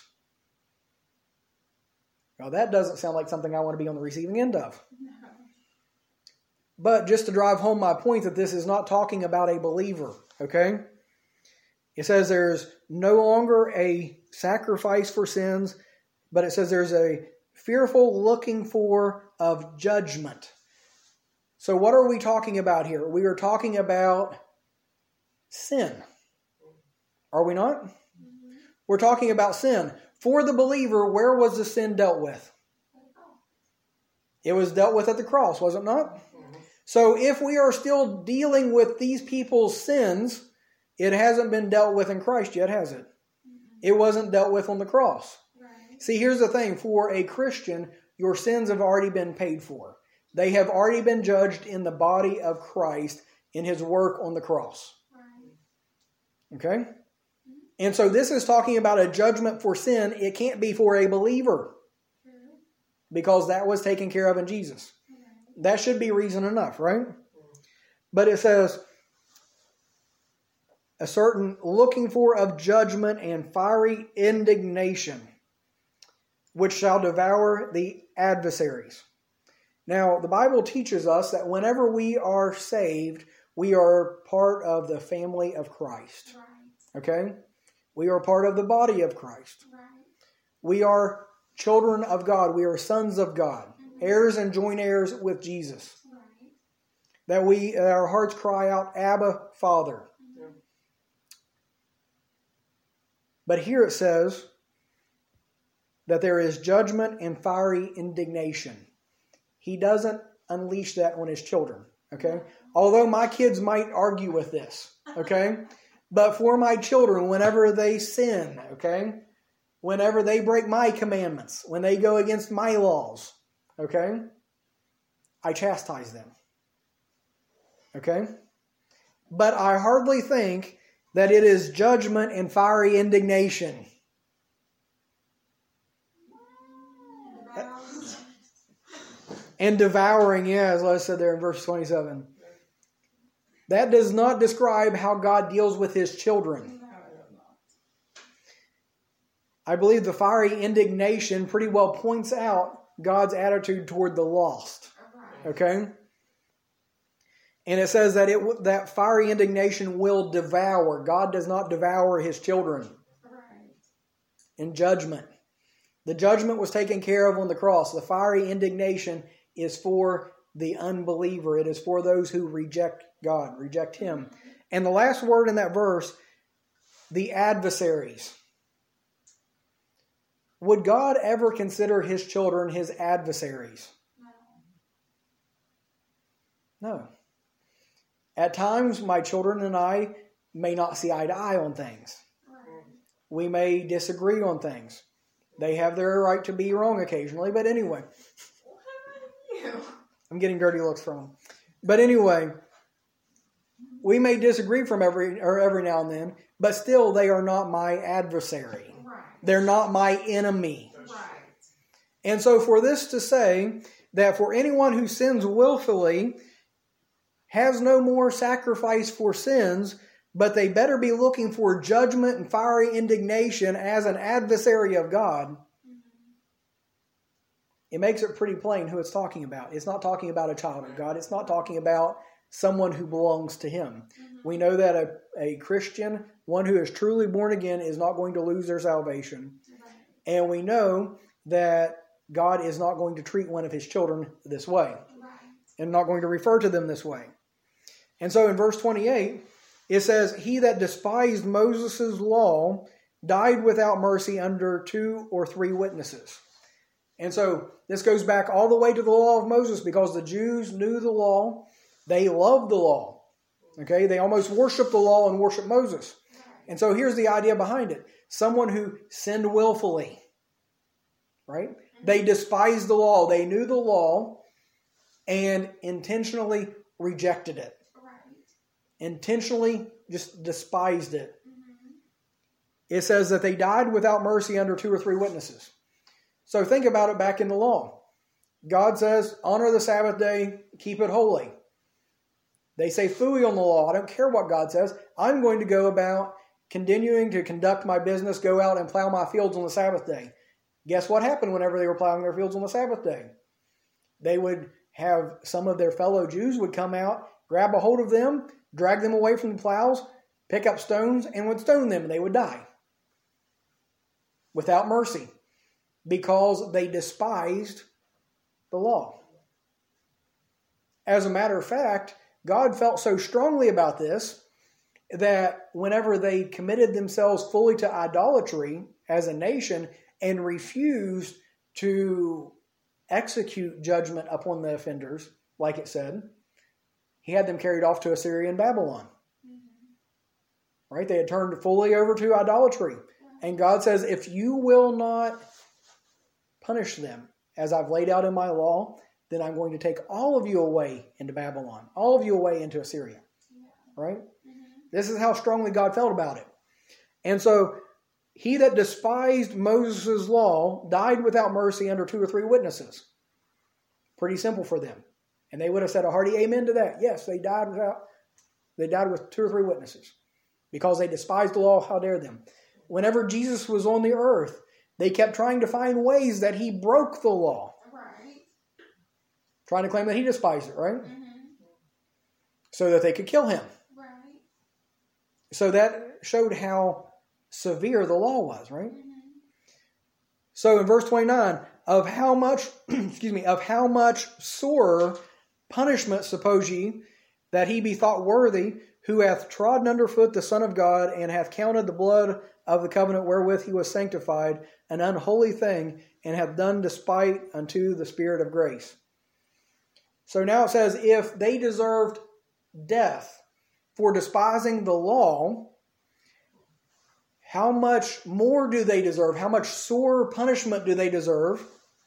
Now that doesn't sound like something I want to be on the receiving end of. No. But just to drive home my point that this is not talking about a believer, okay? It says there's no longer a sacrifice for sins, but it says there's a fearful looking for of judgment. So what are we talking about here? We are talking about sin. Are we not? Mhm. We're talking about sin. For the believer, where was the sin dealt with? It was dealt with at the cross, was it not? So if we are still dealing with these people's sins, it hasn't been dealt with in Christ yet, has it? It wasn't dealt with on the cross. Right. See, here's the thing. For a Christian, your sins have already been paid for. They have already been judged in the body of Christ in his work on the cross. Right. Okay? And so this is talking about a judgment for sin. It can't be for a believer True. because that was taken care of in Jesus. Right. That should be reason enough, right? But it says, a certain looking for of judgment and fiery indignation, which shall devour the adversaries. Now, the Bible teaches us that whenever we are saved, we are part of the family of Christ. Right. Okay? We are part of the body of Christ. Right. We are children of God. We are sons of God, Mhm. heirs and joint heirs with Jesus. Right. That we, that our hearts cry out, Abba, Father. Mhm. But here it says that there is judgment and fiery indignation. He doesn't unleash that on his children, okay? Although my kids might argue with this, okay? But for my children, whenever they sin, okay? Whenever they break my commandments, when they go against my laws, okay? I chastise them, okay? But I hardly think that it is judgment and fiery indignation. And devouring, yeah, as I said there in verse twenty-seven. That does not describe how God deals with his children. I believe the fiery indignation pretty well points out God's attitude toward the lost. Okay? And it says that it that fiery indignation will devour. God does not devour his children in judgment. The judgment was taken care of on the cross. The fiery indignation is for the unbeliever. It is for those who reject God, reject him. And the last word in that verse, the adversaries. Would God ever consider his children his adversaries? No. At times, my children and I may not see eye to eye on things. We may disagree on things. They have their right to be wrong occasionally, but anyway. I'm getting dirty looks from them. But anyway, we may disagree from every or every now and then, but still they are not my adversary. Right. They're not my enemy. Right. And so for this to say that for anyone who sins willfully has no more sacrifice for sins, but they better be looking for judgment and fiery indignation as an adversary of God, it makes it pretty plain who it's talking about. It's not talking about a child of God. It's not talking about someone who belongs to him. Mm-hmm. We know that a, a Christian, one who is truly born again, is not going to lose their salvation. Right. And we know that God is not going to treat one of his children this way. Right. And not going to refer to them this way. And so in verse twenty-eight, it says, he that despised Moses' law died without mercy under two or three witnesses. And so this goes back all the way to the law of Moses because the Jews knew the law. They loved the law. Okay, they almost worshiped the law and worshiped Moses. And so here's the idea behind it. Someone who sinned willfully. Right? They despised the law. They knew the law and intentionally rejected it. Intentionally just despised it. Mm-hmm. It says that they died without mercy under two or three witnesses. So think about it back in the law. God says, honor the Sabbath day, keep it holy. They say phooey on the law. I don't care what God says. I'm going to go about continuing to conduct my business, go out and plow my fields on the Sabbath day. Guess what happened whenever they were plowing their fields on the Sabbath day? They would have some of their fellow Jews would come out, grab a hold of them, drag them away from the plows, pick up stones, and would stone them, and they would die. Without mercy. Because they despised the law. As a matter of fact, God felt so strongly about this that whenever they committed themselves fully to idolatry as a nation and refused to execute judgment upon the offenders, like it said, he had them carried off to Assyria and Babylon. Mm-hmm. Right? They had turned fully over to idolatry. And God says, if you will not punish them as I've laid out in my law, then I'm going to take all of you away into Babylon. All of you away into Assyria. Yeah. Right? Mm-hmm. This is how strongly God felt about it. And so, he that despised Moses' law died without mercy under two or three witnesses. Pretty simple for them. And they would have said a hearty amen to that. Yes, they died without, they died with two or three witnesses. Because they despised the law, how dare them. Whenever Jesus was on the earth, they kept trying to find ways that he broke the law. Right. Trying to claim that he despised it, right? Mm-hmm. So that they could kill him. Right. So that showed how severe the law was, right? So in verse twenty-nine, of how much, excuse me, of how much sorer punishment suppose ye that he be thought worthy, who hath trodden under foot the Son of God, and hath counted the blood of the covenant wherewith he was sanctified an unholy thing, and hath done despite unto the Spirit of grace. So now it says, if they deserved death for despising the law, how much more do they deserve? How much sore punishment do they deserve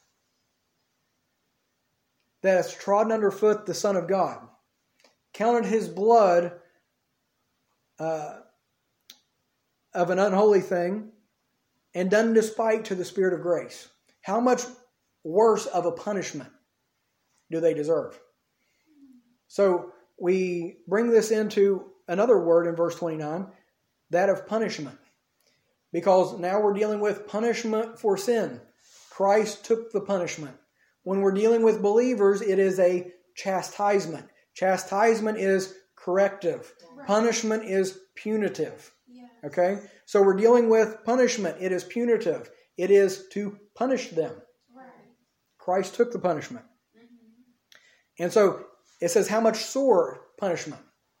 that has trodden underfoot the Son of God, counted his blood uh, of an unholy thing, and done despite to the Spirit of grace? How much worse of a punishment do they deserve? So we bring this into another word in verse twenty-nine, that of punishment. Because now we're dealing with punishment for sin. Christ took the punishment. When we're dealing with believers, it is a chastisement. Chastisement is corrective. Right. Punishment is punitive. Yeah. Okay? So we're dealing with punishment. It is punitive. It is to punish them. Right. Christ took the punishment. Mm-hmm. And so it says how much sore punishment.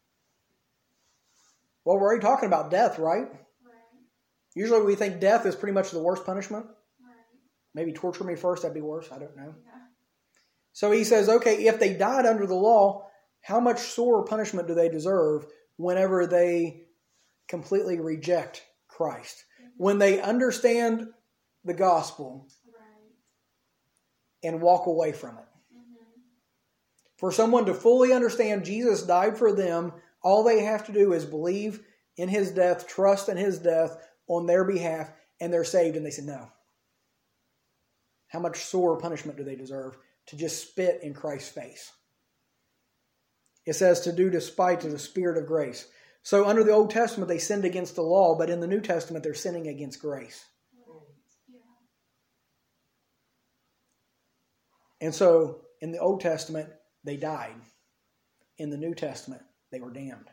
Well, we're already talking about death, right? Right. Usually we think death is pretty much the worst punishment. Right. Maybe torture me first, that'd be worse. I don't know. Yeah. So he says, okay, if they died under the law, how much sore punishment do they deserve whenever they completely reject Christ? When they understand the gospel Right. and walk away from it. Mm-hmm. For someone to fully understand Jesus died for them, all they have to do is believe in his death, trust in his death on their behalf, and they're saved. And they say, no. How much sore punishment do they deserve to just spit in Christ's face? It says to do despite to the Spirit of grace. So under the Old Testament, they sinned against the law, but in the New Testament, they're sinning against grace. Yeah. And so in the Old Testament, they died. In the New Testament, they were damned.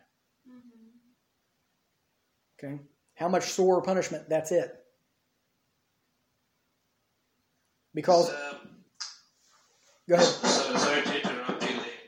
Mm-hmm. Okay? How much sore punishment? That's it. Because, So, go ahead. so sorry to interrupt you there.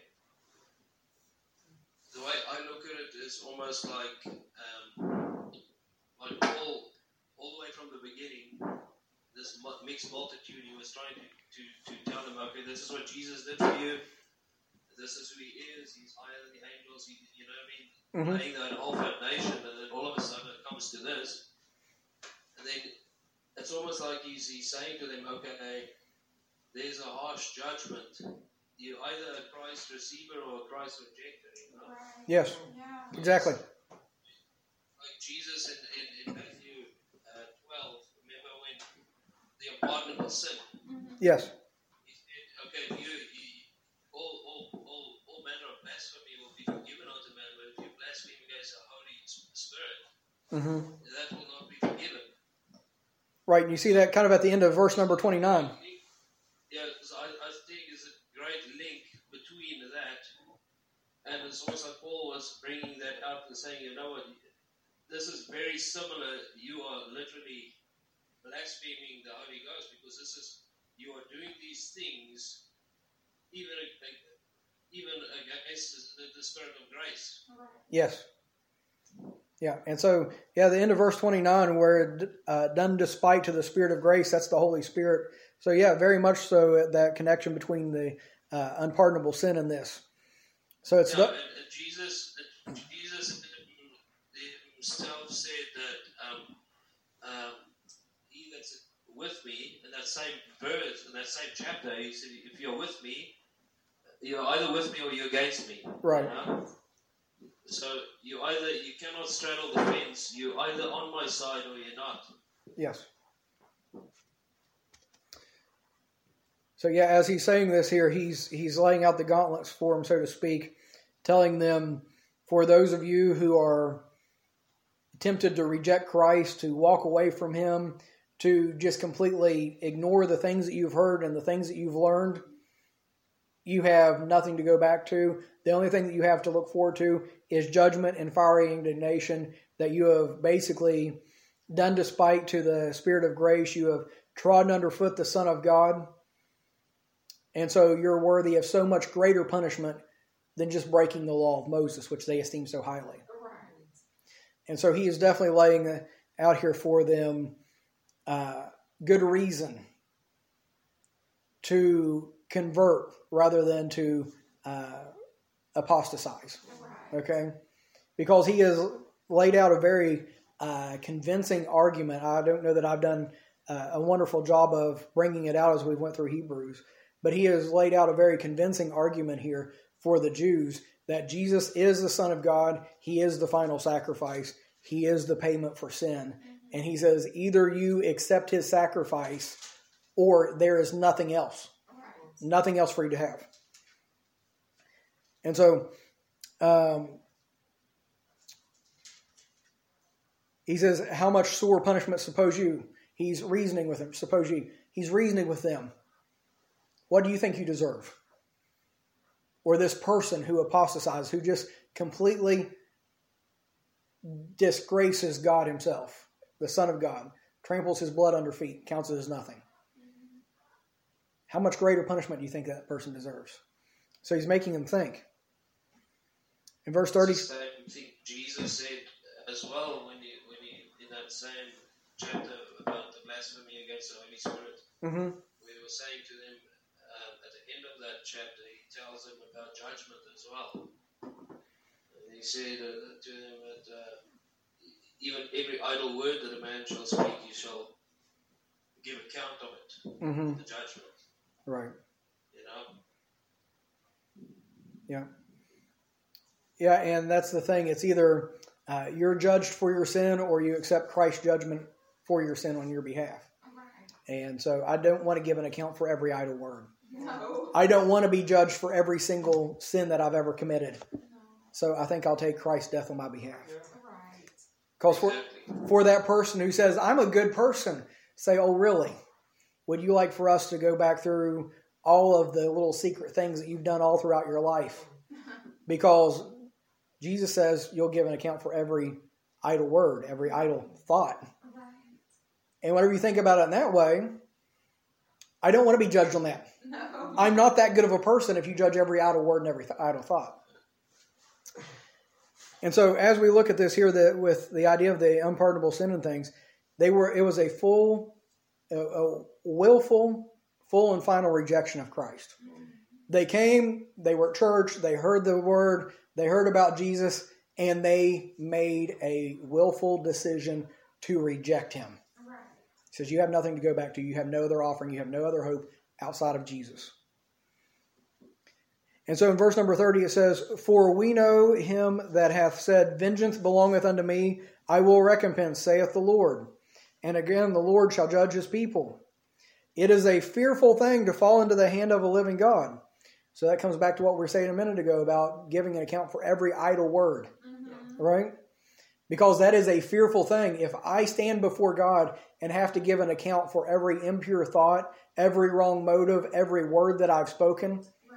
The way I look at it is almost like, um, like Paul, all the way from the beginning, this mu- mixed multitude, he was trying to, to, to tell them, okay, this is what Jesus did for you. This is who he is. He's higher than the angels. He, you know what I mean? Mm-hmm. Laying that Alpha nation, and then all of a sudden it comes to this. And then it's almost like he's, he's saying to them, okay, there's a harsh judgment. You're either a Christ receiver or a Christ rejecter. You know? Right. Yes, Yeah. exactly. Like Jesus in, in, in Matthew uh, twelve, remember when the unpardonable sin? Mm-hmm. Yes. He said, okay, if you, you all, all, all, all manner of blasphemy will be forgiven unto man, but if you blaspheme against the Holy Spirit, Mm-hmm. that will not be forgiven. Right, and you see that kind of at the end of verse number twenty-nine. Yeah, so I, I think there's a great link between that, and it's almost like Paul was bringing that out and saying, you know what, this is very similar. You are literally blaspheming the Holy Ghost because this is, you are doing these things even, even against the, the Spirit of grace. Right. Yes. Yeah, and so, yeah, the end of verse twenty-nine, where it uh, done despite to the Spirit of grace, that's the Holy Spirit. So, yeah, very much so that connection between the uh, unpardonable sin and this. So it's Yeah, the, and, and Jesus, Jesus himself said that um, um, he that's with me, in that same verse, in that same chapter, he said, if you're with me, you're either with me or you're against me. right. You know? So you either, you cannot straddle the fence, you're either on my side or you're not. Yes. So yeah, as he's saying this here, he's he's laying out the gauntlets for them, so to speak, telling them, for those of you who are tempted to reject Christ, to walk away from him, to just completely ignore the things that you've heard and the things that you've learned, you have nothing to go back to. The only thing that you have to look forward to is judgment and fiery indignation that you have basically done despite to the Spirit of grace. You have trodden underfoot the Son of God. And so you're worthy of so much greater punishment than just breaking the law of Moses, which they esteem so highly. Right. And so he is definitely laying out here for them uh, good reason to convert rather than to uh, apostatize. Right. Okay? Because he has laid out a very uh, convincing argument. I don't know that I've done uh, a wonderful job of bringing it out as we went through Hebrews, but he has laid out a very convincing argument here for the Jews that Jesus is the Son of God. He is the final sacrifice. He is the payment for sin. And he says, either you accept his sacrifice or there is nothing else. Right. Nothing else for you to have. And so, um, he says, how much sore punishment suppose you? He's reasoning with them. Suppose you. He's reasoning with them. What do you think you deserve? Or this person who apostatizes, who just completely disgraces God himself, the Son of God, tramples his blood under feet, counts it as nothing. How much greater punishment do you think that person deserves? So he's making them think. In verse thirty, It's the same thing Jesus said as well when he, when he in that same chapter about the blasphemy against the Holy Spirit. mm-hmm, We were saying to them uh, at the end of that chapter, he tells them about judgment as well. And he said uh, to them that uh, even every idle word that a man shall speak, you shall give account of it, mm-hmm, the judgment. right. You know. Yeah. Yeah, and that's the thing. It's either uh, you're judged for your sin or you accept Christ's judgment for your sin on your behalf. Right. And so I don't want to give an account for every idle word. No. I don't want to be judged for every single sin that I've ever committed. No. So I think I'll take Christ's death on my behalf. Right. Because for, Exactly. for that person who says, I'm a good person, say, oh, really? Would you like for us to go back through all of the little secret things that you've done all throughout your life? Because Jesus says you'll give an account for every idle word, every idle thought. Right. And whenever you think about it in that way, I don't want to be judged on that. No. I'm not that good of a person if you judge every idle word and every th- idle thought. And so as we look at this here, that with the idea of the unpardonable sin and things, they were it was a full, a, a willful, full and final rejection of Christ. They came, they were at church, they heard the word, they heard about Jesus, and they made a willful decision to reject him. Right. He says, you have nothing to go back to. You have no other offering. You have no other hope outside of Jesus. And so in verse number thirty, it says, for we know him that hath said, vengeance belongeth unto me, I will recompense, saith the Lord. And again, the Lord shall judge his people. It is a fearful thing to fall into the hand of a living God. So that comes back to what we were saying a minute ago about giving an account for every idle word, Mm-hmm. right? Because that is a fearful thing. If I stand before God and have to give an account for every impure thought, every wrong motive, every word that I've spoken, Right.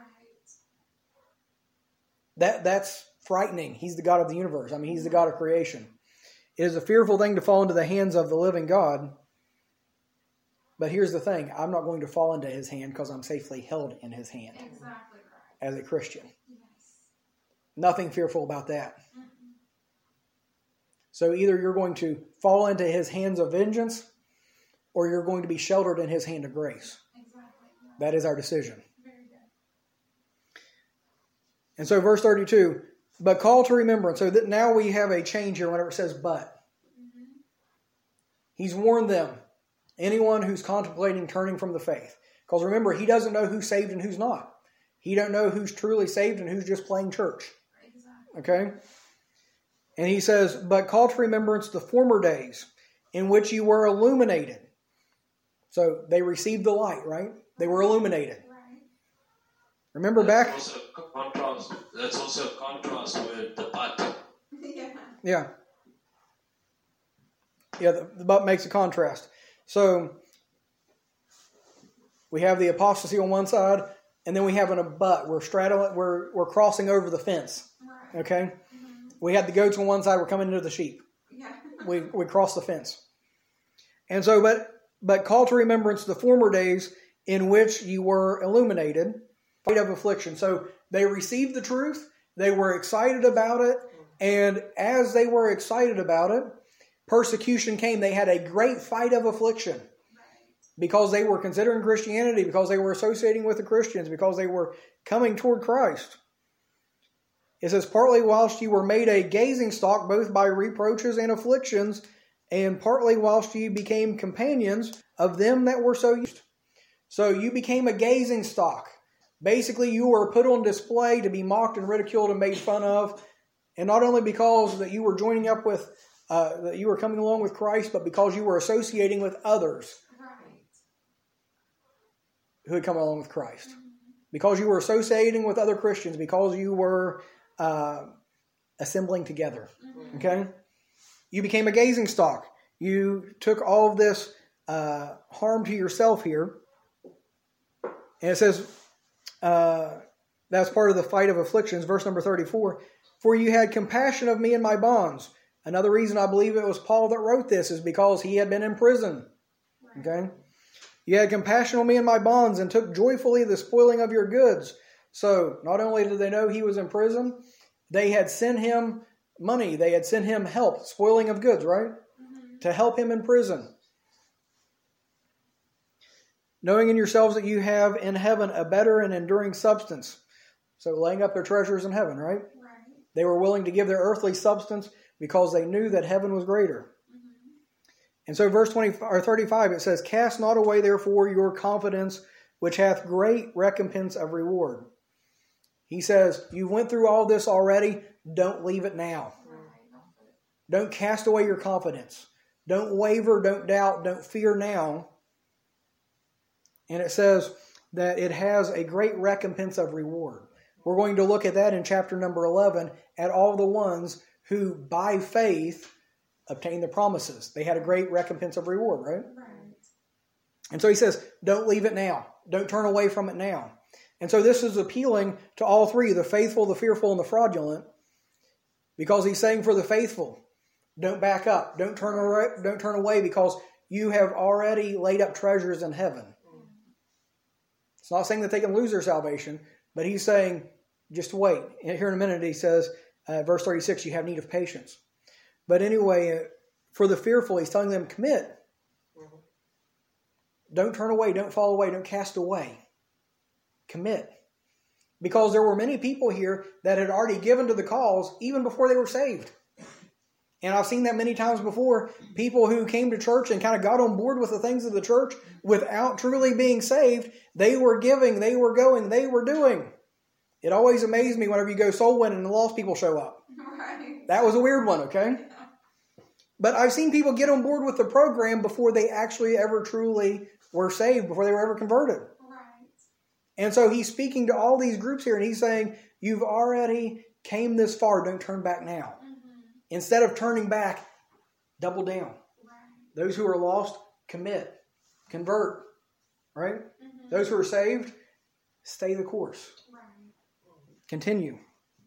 that that's frightening. He's the God of the universe. I mean, he's the God of creation. It is a fearful thing to fall into the hands of the living God. But here's the thing. I'm not going to fall into his hand because I'm safely held in his hand Exactly right. as a Christian. Yes. Nothing fearful about that. Mm-mm. So either you're going to fall into his hands of vengeance or you're going to be sheltered in his hand of grace. Exactly right. That is our decision. Very good. And so verse thirty-two, but call to remembrance. So that now we have a change here whenever it says but. Mm-hmm. He's warned them. Anyone who's contemplating turning from the faith. Because remember, he doesn't know who's saved and who's not. He don't know who's truly saved and who's just playing church. Exactly. Okay? And he says, but call to remembrance the former days in which you were illuminated. So they received the light, right? They were illuminated. Right. Remember That's back? also a contrast. That's also a contrast with the but. Yeah. Yeah. Yeah, the, the but makes a contrast. So we have the apostasy on one side, and then we have an a but. We're straddling, we're we're crossing over the fence. Right. Okay? Mm-hmm. We had the goats on one side, we're coming into the sheep. Yeah. We we cross the fence. And so, but but call to remembrance the former days in which you were illuminated, fight of affliction. So they received the truth, they were excited about it, and as they were excited about it, persecution came. They had a great fight of affliction because they were considering Christianity, because they were associating with the Christians, because they were coming toward Christ. It says, partly whilst you were made a gazing stock, both by reproaches and afflictions, and partly whilst you became companions of them that were so used. So you became a gazing stock. Basically, you were put on display to be mocked and ridiculed and made fun of. And not only because that you were joining up with, uh, that you were coming along with Christ, but because you were associating with others Right. who had come along with Christ. Because you were associating with other Christians, because you were uh, assembling together. Okay? You became a gazing stock. You took all of this uh, harm to yourself here. And it says, uh, that's part of the fight of afflictions, verse number thirty-four. For you had compassion of me in my bonds. Another reason I believe it was Paul that wrote this is because he had been in prison. Okay? You had compassion on me in my bonds and took joyfully the spoiling of your goods. So, not only did they know he was in prison, they had sent him money. They had sent him help, spoiling of goods, right? Mm-hmm. To help him in prison. Knowing in yourselves that you have in heaven a better and enduring substance. So laying up their treasures in heaven, right? Right. They were willing to give their earthly substance because they knew that heaven was greater. Mm-hmm. And so verse twenty or thirty-five, it says, cast not away therefore your confidence, which hath great recompense of reward. He says, you went through all this already, don't leave it now. Right. Don't cast away your confidence. Don't waver, don't doubt, don't fear now. And it says that it has a great recompense of reward. We're going to look at that in chapter number eleven, at all the ones who by faith obtained the promises. They had a great recompense of reward, right? Right. And so he says, don't leave it now. Don't turn away from it now. And so this is appealing to all three, the faithful, the fearful, and the fraudulent, because he's saying for the faithful, don't back up. Don't turn away, don't turn away because you have already laid up treasures in heaven. It's not saying that they can lose their salvation, but he's saying, just wait. And here in a minute he says, uh, verse thirty-six, you have need of patience. But anyway, uh, for the fearful, he's telling them, commit. Mhm. Don't turn away, don't fall away, don't cast away. Commit. Because there were many people here that had already given to the cause even before they were saved. And I've seen that many times before. People who came to church and kind of got on board with the things of the church without truly being saved. They were giving, they were going, they were doing. It always amazed me whenever you go soul winning and the lost people show up. Right. That was a weird one, okay? But I've seen people get on board with the program before they actually ever truly were saved, before they were ever converted. Right. And so he's speaking to all these groups here and he's saying, you've already came this far, don't turn back now. Mm-hmm. Instead of turning back, double down. Right. Those who are lost, commit, convert, right? Mm-hmm. Those who are saved, stay the course. Right. Continue.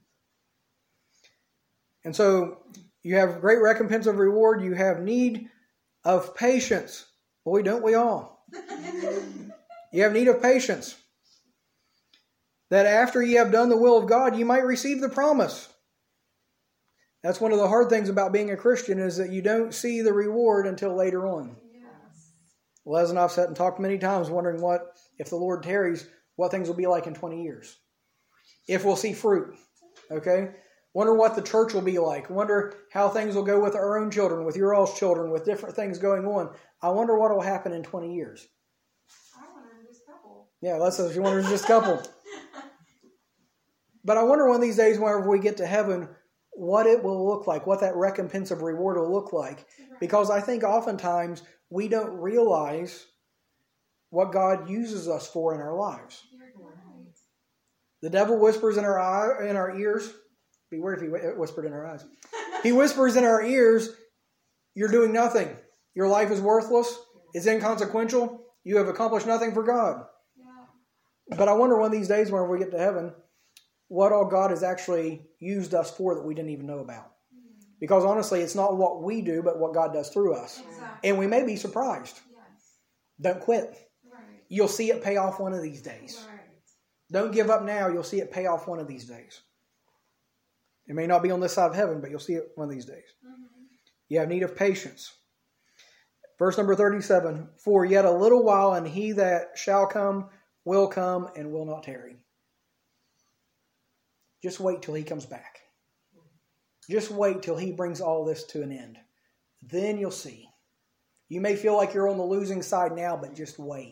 And so you have great recompense of reward. You have need of patience. Boy, don't we all? You have need of patience. That after you have done the will of God, you might receive the promise. That's one of the hard things about being a Christian is that you don't see the reward until later on. Yes. Les and I've sat and talked many times wondering what, if the Lord tarries, what things will be like in twenty years. If we'll see fruit. Okay? Wonder what the church will be like. Wonder how things will go with our own children, with your all's children, with different things going on. I wonder what will happen in twenty years. I wonder in this couple. Yeah, let's say you wonder just a couple. But I wonder one of these days whenever we get to heaven, what it will look like, what that recompense of reward will look like. Because I think oftentimes we don't realize what God uses us for in our lives. You're right. The devil whispers in our eye, in our ears. Be weird if he whispered in our eyes. He whispers in our ears, you're doing nothing. Your life is worthless. It's inconsequential. You have accomplished nothing for God. Yeah. But I wonder one of these days whenever we get to heaven, what all God has actually used us for that we didn't even know about. Because honestly, it's not what we do, but what God does through us. Exactly. And we may be surprised. Yes. Don't quit. Right. You'll see it pay off one of these days. Right. Don't give up now. You'll see it pay off one of these days. It may not be on this side of heaven, but you'll see it one of these days. Mm-hmm. You have need of patience. Verse number thirty-seven, for yet a little while, and he that shall come will come and will not tarry. Just wait till he comes back. Just wait till he brings all this to an end. Then you'll see. You may feel like you're on the losing side now, but just wait.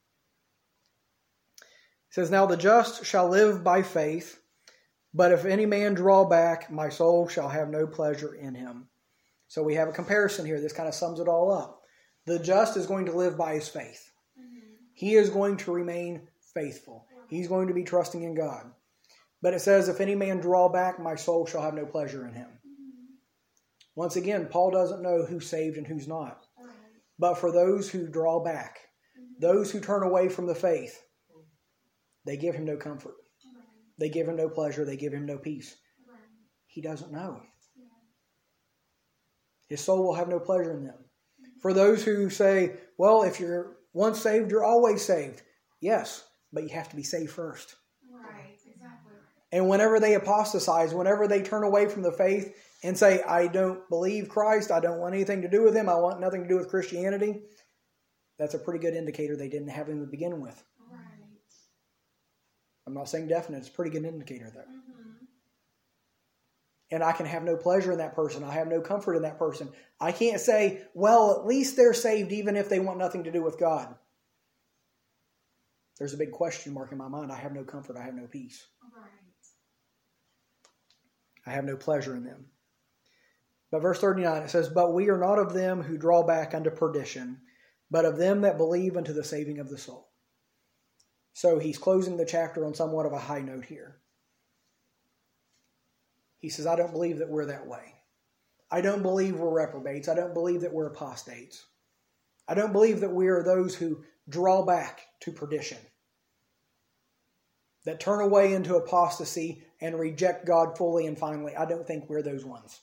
It says, now the just shall live by faith, but if any man draw back, my soul shall have no pleasure in him. So we have a comparison here. This kind of sums it all up. The just is going to live by his faith. Mm-hmm. He is going to remain faithful. He's going to be trusting in God. But it says, if any man draw back, my soul shall have no pleasure in him. Mm-hmm. Once again, Paul doesn't know who's saved and who's not. Right. But for those who draw back, Mm-hmm. those who turn away from the faith, they give him no comfort. Right. They give him no pleasure. They give him no peace. Right. He doesn't know. Yeah. His soul will have no pleasure in them. For those who say, well, if you're once saved, you're always saved. Yes, but you have to be saved first. Right. Exactly. And whenever they apostatize, whenever they turn away from the faith and say, I don't believe Christ, I don't want anything to do with him, I want nothing to do with Christianity, that's a pretty good indicator they didn't have him to begin with. Right. I'm not saying definite, it's a pretty good indicator though. Mm-hmm. And I can have no pleasure in that person. I have no comfort in that person. I can't say, well, at least they're saved even if they want nothing to do with God. There's a big question mark in my mind. I have no comfort. I have no peace. Right. I have no pleasure in them. But verse thirty-nine, it says, but we are not of them who draw back unto perdition, but of them that believe unto the saving of the soul. So he's closing the chapter on somewhat of a high note here. He says, I don't believe that we're that way. I don't believe we're reprobates. I don't believe that we're apostates. I don't believe that we are those who draw back to perdition, that turn away into apostasy and reject God fully and finally. I don't think we're those ones.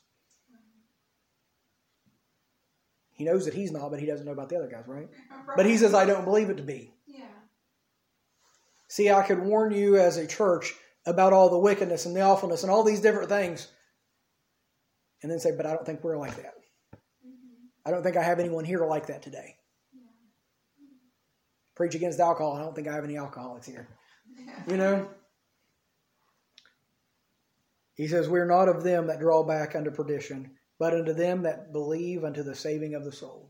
He knows that he's not, but he doesn't know about the other guys, right? Right. But he says, I don't believe it to be. Yeah. See, I could warn you as a church about all the wickedness and the awfulness and all these different things, and then say, but I don't think we're like that. Mm-hmm. I don't think I have anyone here like that today. Yeah. Preach against alcohol. I don't think I have any alcoholics here. Yeah. You know? He says, we're not of them that draw back unto perdition, but unto them that believe unto the saving of the soul.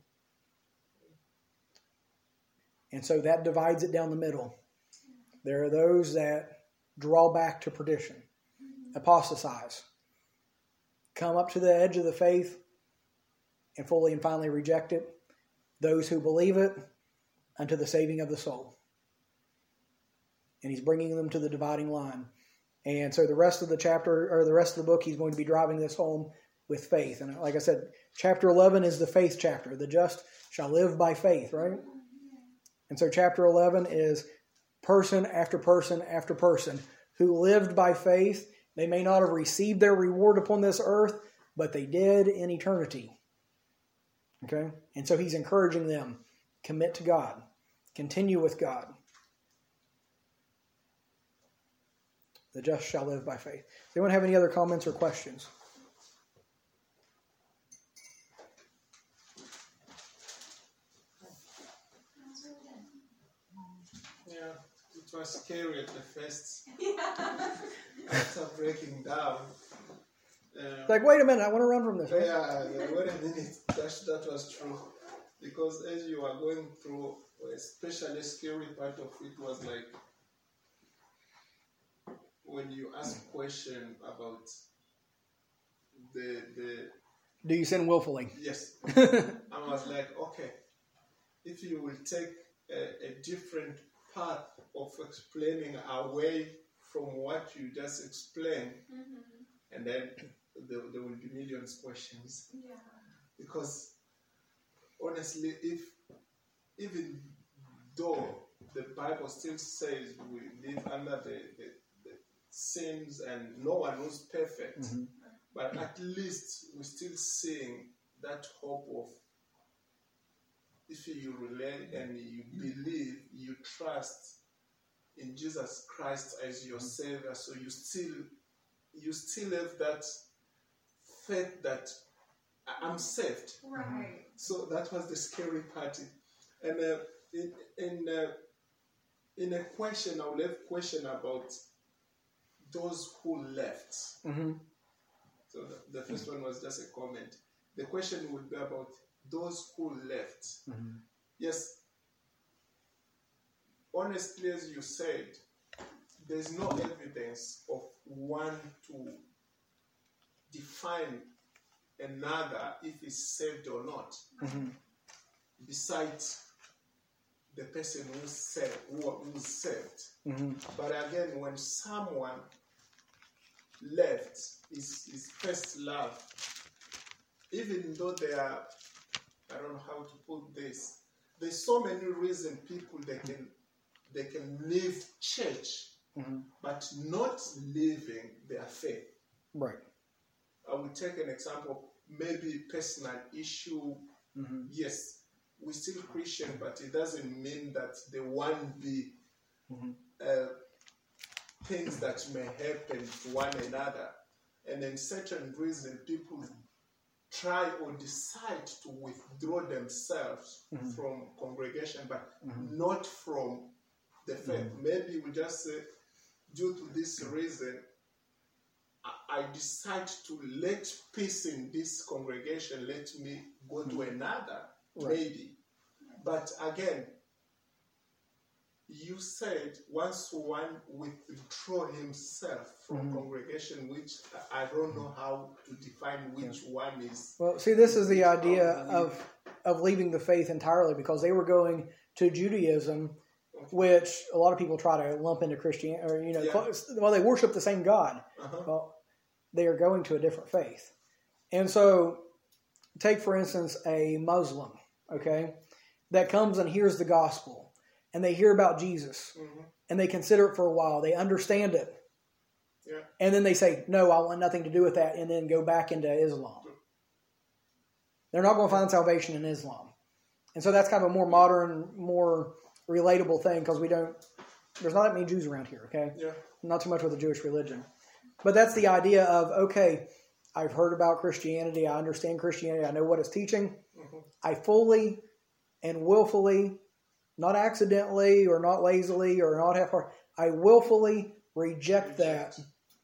And so that divides it down the middle. There are those that draw back to perdition, apostatize, come up to the edge of the faith and fully and finally reject it. Those who believe it unto the saving of the soul. And he's bringing them to the dividing line. And so the rest of the chapter, or the rest of the book, he's going to be driving this home with faith. And like I said, chapter eleven is the faith chapter. The just shall live by faith, right? And so chapter eleven is person after person after person who lived by faith. They may not have received their reward upon this earth, but they did in eternity. Okay? And so he's encouraging them, commit to God. Continue with God. The just shall live by faith. Does anyone have any other comments or questions? Yeah, it was scary at the first. Yeah. After breaking down. Uh, It's like, wait a minute, I want to run from this. Right? yeah, yeah, wait a minute. That, that was true. Because as you are going through, especially scary part of it was like when you ask question about the the Do you sin willfully? yes, I was like, okay, if you will take a, a different path of explaining away from what you just explained, Mm-hmm. and then there, there will be millions of questions. Yeah. Because honestly, if even though the Bible still says we live under the, the, the sins and no one was perfect, Mhm. but at least we're still seeing that hope of if you relate and you believe, you trust in Jesus Christ as your Savior, so you still you still have that faith that I'm saved. Right. So that was the scary part. And uh, in in, uh, in a question, I will have a question about those who left. Mm-hmm. So the, the first one was just a comment. The question would be about those who left. Mm-hmm. Yes, honestly, as you said, there's no evidence of one to define another if he's saved or not, Mm-hmm. besides the person who's saved. Who, who's saved. Mm-hmm. But again, when someone left his, his first love, even though they are, I don't know how to put this, there's so many reasons people they can they can leave church, Mm-hmm. but not living their faith. Right. I will take an example, maybe personal issue. Mm-hmm. Yes, we're still Christian, but it doesn't mean that there won't be Mm-hmm. uh, things that may happen to one another. And then certain reason people try or decide to withdraw themselves Mm-hmm. from congregation, but Mm-hmm. not from the faith. Maybe we just say, due to this reason, I, I decide to let peace in this congregation, let me go to another, Right. maybe. But again, you said once one withdraw himself from Mhm. congregation, which I don't know how to define which one is. Well, see, this is the idea of of leaving the faith entirely, because they were going to Judaism, which a lot of people try to lump into Christianity, or you know, Yeah. close- well, they worship the same God. Uh-huh. Well, they are going to a different faith, and so take for instance a Muslim, okay, that comes and hears the gospel, and they hear about Jesus, Mhm. and they consider it for a while, they understand it, Yeah. and then they say, "No, I want nothing to do with that," and then go back into Islam. They're not going to find salvation in Islam. And so that's kind of a more modern, more relatable thing, because we don't, there's not that many Jews around here, okay? Yeah. Not too much with the Jewish religion. But that's the idea of, okay, I've heard about Christianity, I understand Christianity, I know what it's teaching. Mhm. I fully and willfully, not accidentally or not lazily or not half-hearted, I willfully reject that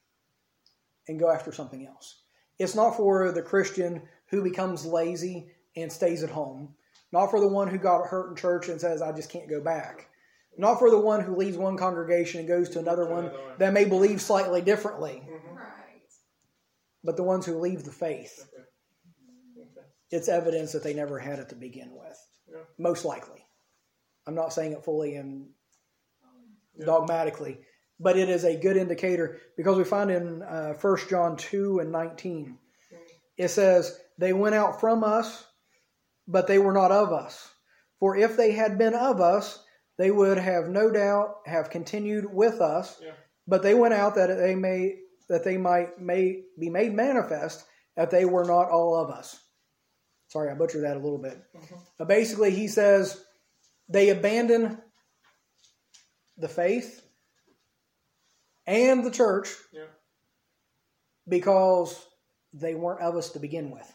and go after something else. It's not for the Christian who becomes lazy and stays at home. Not for the one who got hurt in church and says, I just can't go back. Not for the one who leaves one congregation and goes to another one Another one. that may believe slightly differently. Mhm. Right. But the ones who leave the faith, Okay. Okay. it's evidence that they never had it to begin with. Yeah. Most likely. I'm not saying it fully and Yeah. dogmatically, but it is a good indicator, because we find in uh, First John two and nineteen, it says, they went out from us, but they were not of us. For if they had been of us, they would have no doubt have continued with us. Yeah. But they went out that they may that they might may be made manifest that they were not all of us. Sorry, I butchered that a little bit. Mhm. But basically, he says they abandoned the faith and the church Yeah. because they weren't of us to begin with.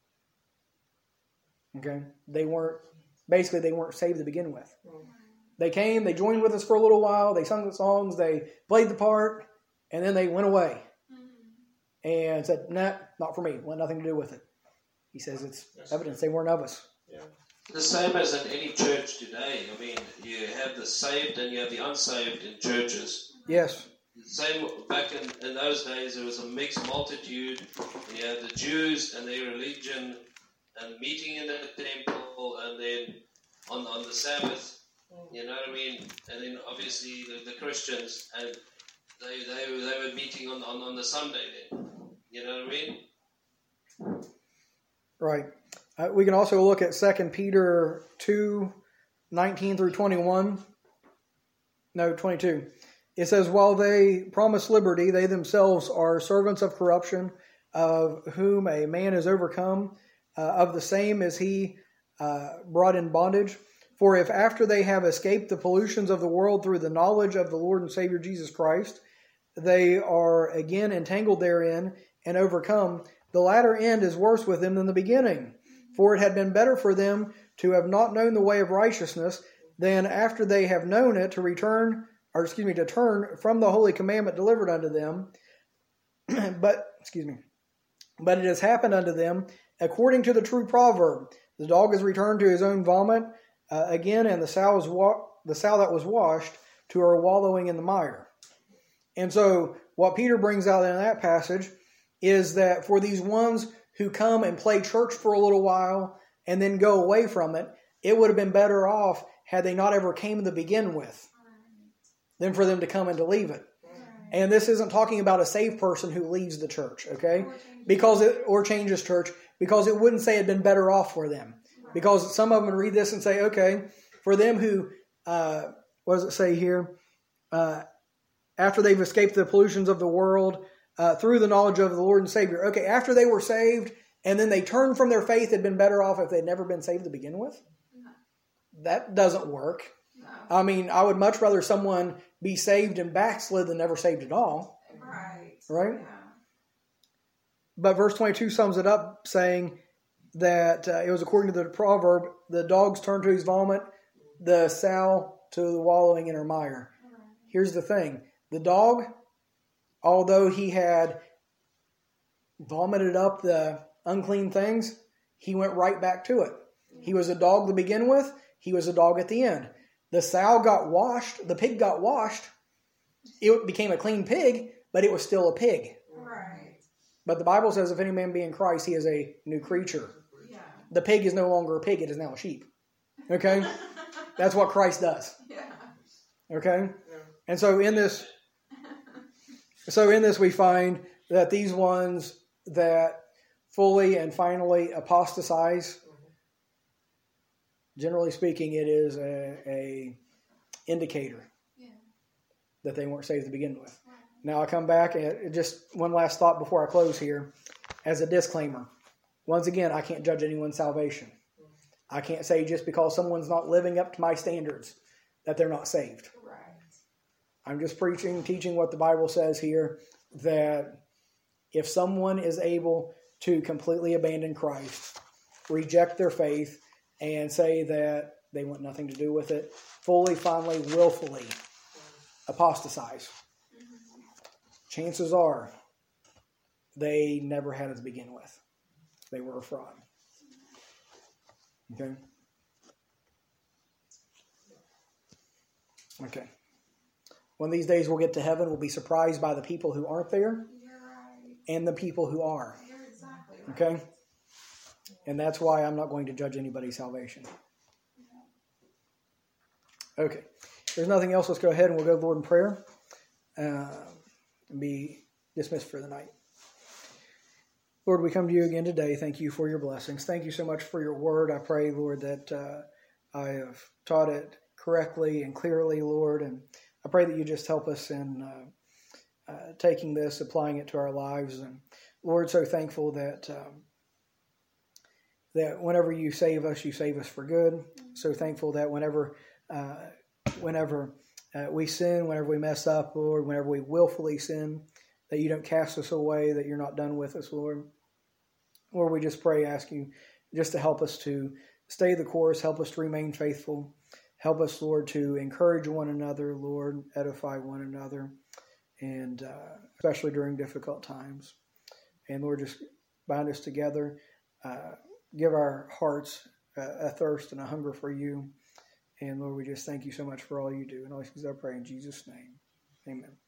Okay? They weren't, basically, they weren't saved to begin with. Mhm. They came, they joined with us for a little while, they sung the songs, they played the part, and then they went away Mm-hmm. and said, nah, not for me, want nothing to do with it. He says it's Yes. evidence they weren't of us. Yeah. The same as in any church today. I mean, you have the saved and you have the unsaved in churches. Yes. Same back in, in those days, there was a mixed multitude. You had the Jews and their religion and meeting in the temple, and then on on the Sabbath, you know what I mean? And then obviously the, the Christians, and they they were, they were meeting on, on, on the Sunday then. You know what I mean? Right. Uh, we can also look at Second Peter two, nineteen through twenty-one. No, twenty-two. It says, while they promise liberty, they themselves are servants of corruption, of whom a man is overcome, uh, of the same is he uh, brought in bondage. For if after they have escaped the pollutions of the world through the knowledge of the Lord and Savior Jesus Christ, they are again entangled therein and overcome, the latter end is worse with them than the beginning. For it had been better for them to have not known the way of righteousness than after they have known it to return, or excuse me, to turn from the holy commandment delivered unto them. but, excuse me, but it has happened unto them according to the true proverb, the dog is returned to his own vomit uh, again, and the sow is wa- the sow that was washed to her wallowing in the mire. And so what Peter brings out in that passage is that for these ones who come and play church for a little while and then go away from it, it would have been better off had they not ever came to begin with than for them to come and to leave it. And this isn't talking about a saved person who leaves the church, okay? Because it, or changes church, because it wouldn't say it had been better off for them. Because some of them read this and say, okay, for them who, uh, what does it say here? Uh, after they've escaped the pollutions of the world, uh, through the knowledge of the Lord and Savior. Okay, after they were saved and then they turned from their faith, it had been better off if they'd never been saved to begin with. No. That doesn't work. No. I mean, I would much rather someone be saved and backslid than never saved at all. Right. Right? Yeah. But verse twenty-two sums it up saying that uh, it was according to the proverb, the dog's turned to his vomit, the sow to the wallowing in her mire. Right. Here's the thing. The dog, although he had vomited up the unclean things, he went right back to it. He was a dog to begin with. He was a dog at the end. The sow got washed. The pig got washed. It became a clean pig, but it was still a pig. Right. But the Bible says if any man be in Christ, he is a new creature. Yeah. The pig is no longer a pig. It is now a sheep. Okay? That's what Christ does. Yeah. Okay? And so in this, so in this we find that these ones that fully and finally apostatize, generally speaking, it is a, a indicator Yeah. that they weren't saved to begin with. Right. Now I come back and just one last thought before I close here, as a disclaimer. Once again, I can't judge anyone's salvation. I can't say just because someone's not living up to my standards that they're not saved. Right. I'm just preaching, teaching what the Bible says here, that if someone is able to completely abandon Christ, reject their faith, and say that they want nothing to do with it, fully, finally, willfully apostatize, chances are they never had it to begin with. They were a fraud. Okay? Okay. One of these days we'll get to heaven, we'll be surprised by the people who aren't there You're right. and the people who are. You're exactly right. Okay? And that's why I'm not going to judge anybody's salvation. Okay. If there's nothing else, let's go ahead and we'll go to the Lord in prayer uh, and be dismissed for the night. Lord, we come to you again today. Thank you for your blessings. Thank you so much for your word. I pray, Lord, that uh, I have taught it correctly and clearly, Lord, and I pray that you just help us in uh, uh, taking this, applying it to our lives. And Lord, so thankful that um, that whenever you save us, you save us for good. So thankful that whenever uh, whenever uh, we sin, whenever we mess up, Lord, whenever we willfully sin, that you don't cast us away, that you're not done with us, Lord. Lord, we just pray, ask you just to help us to stay the course, help us to remain faithful. Help us, Lord, to encourage one another, Lord, edify one another, and uh, especially during difficult times. And Lord, just bind us together. Uh, give our hearts a, a thirst and a hunger for you. And Lord, we just thank you so much for all you do. And all these things I pray in Jesus' name. Amen.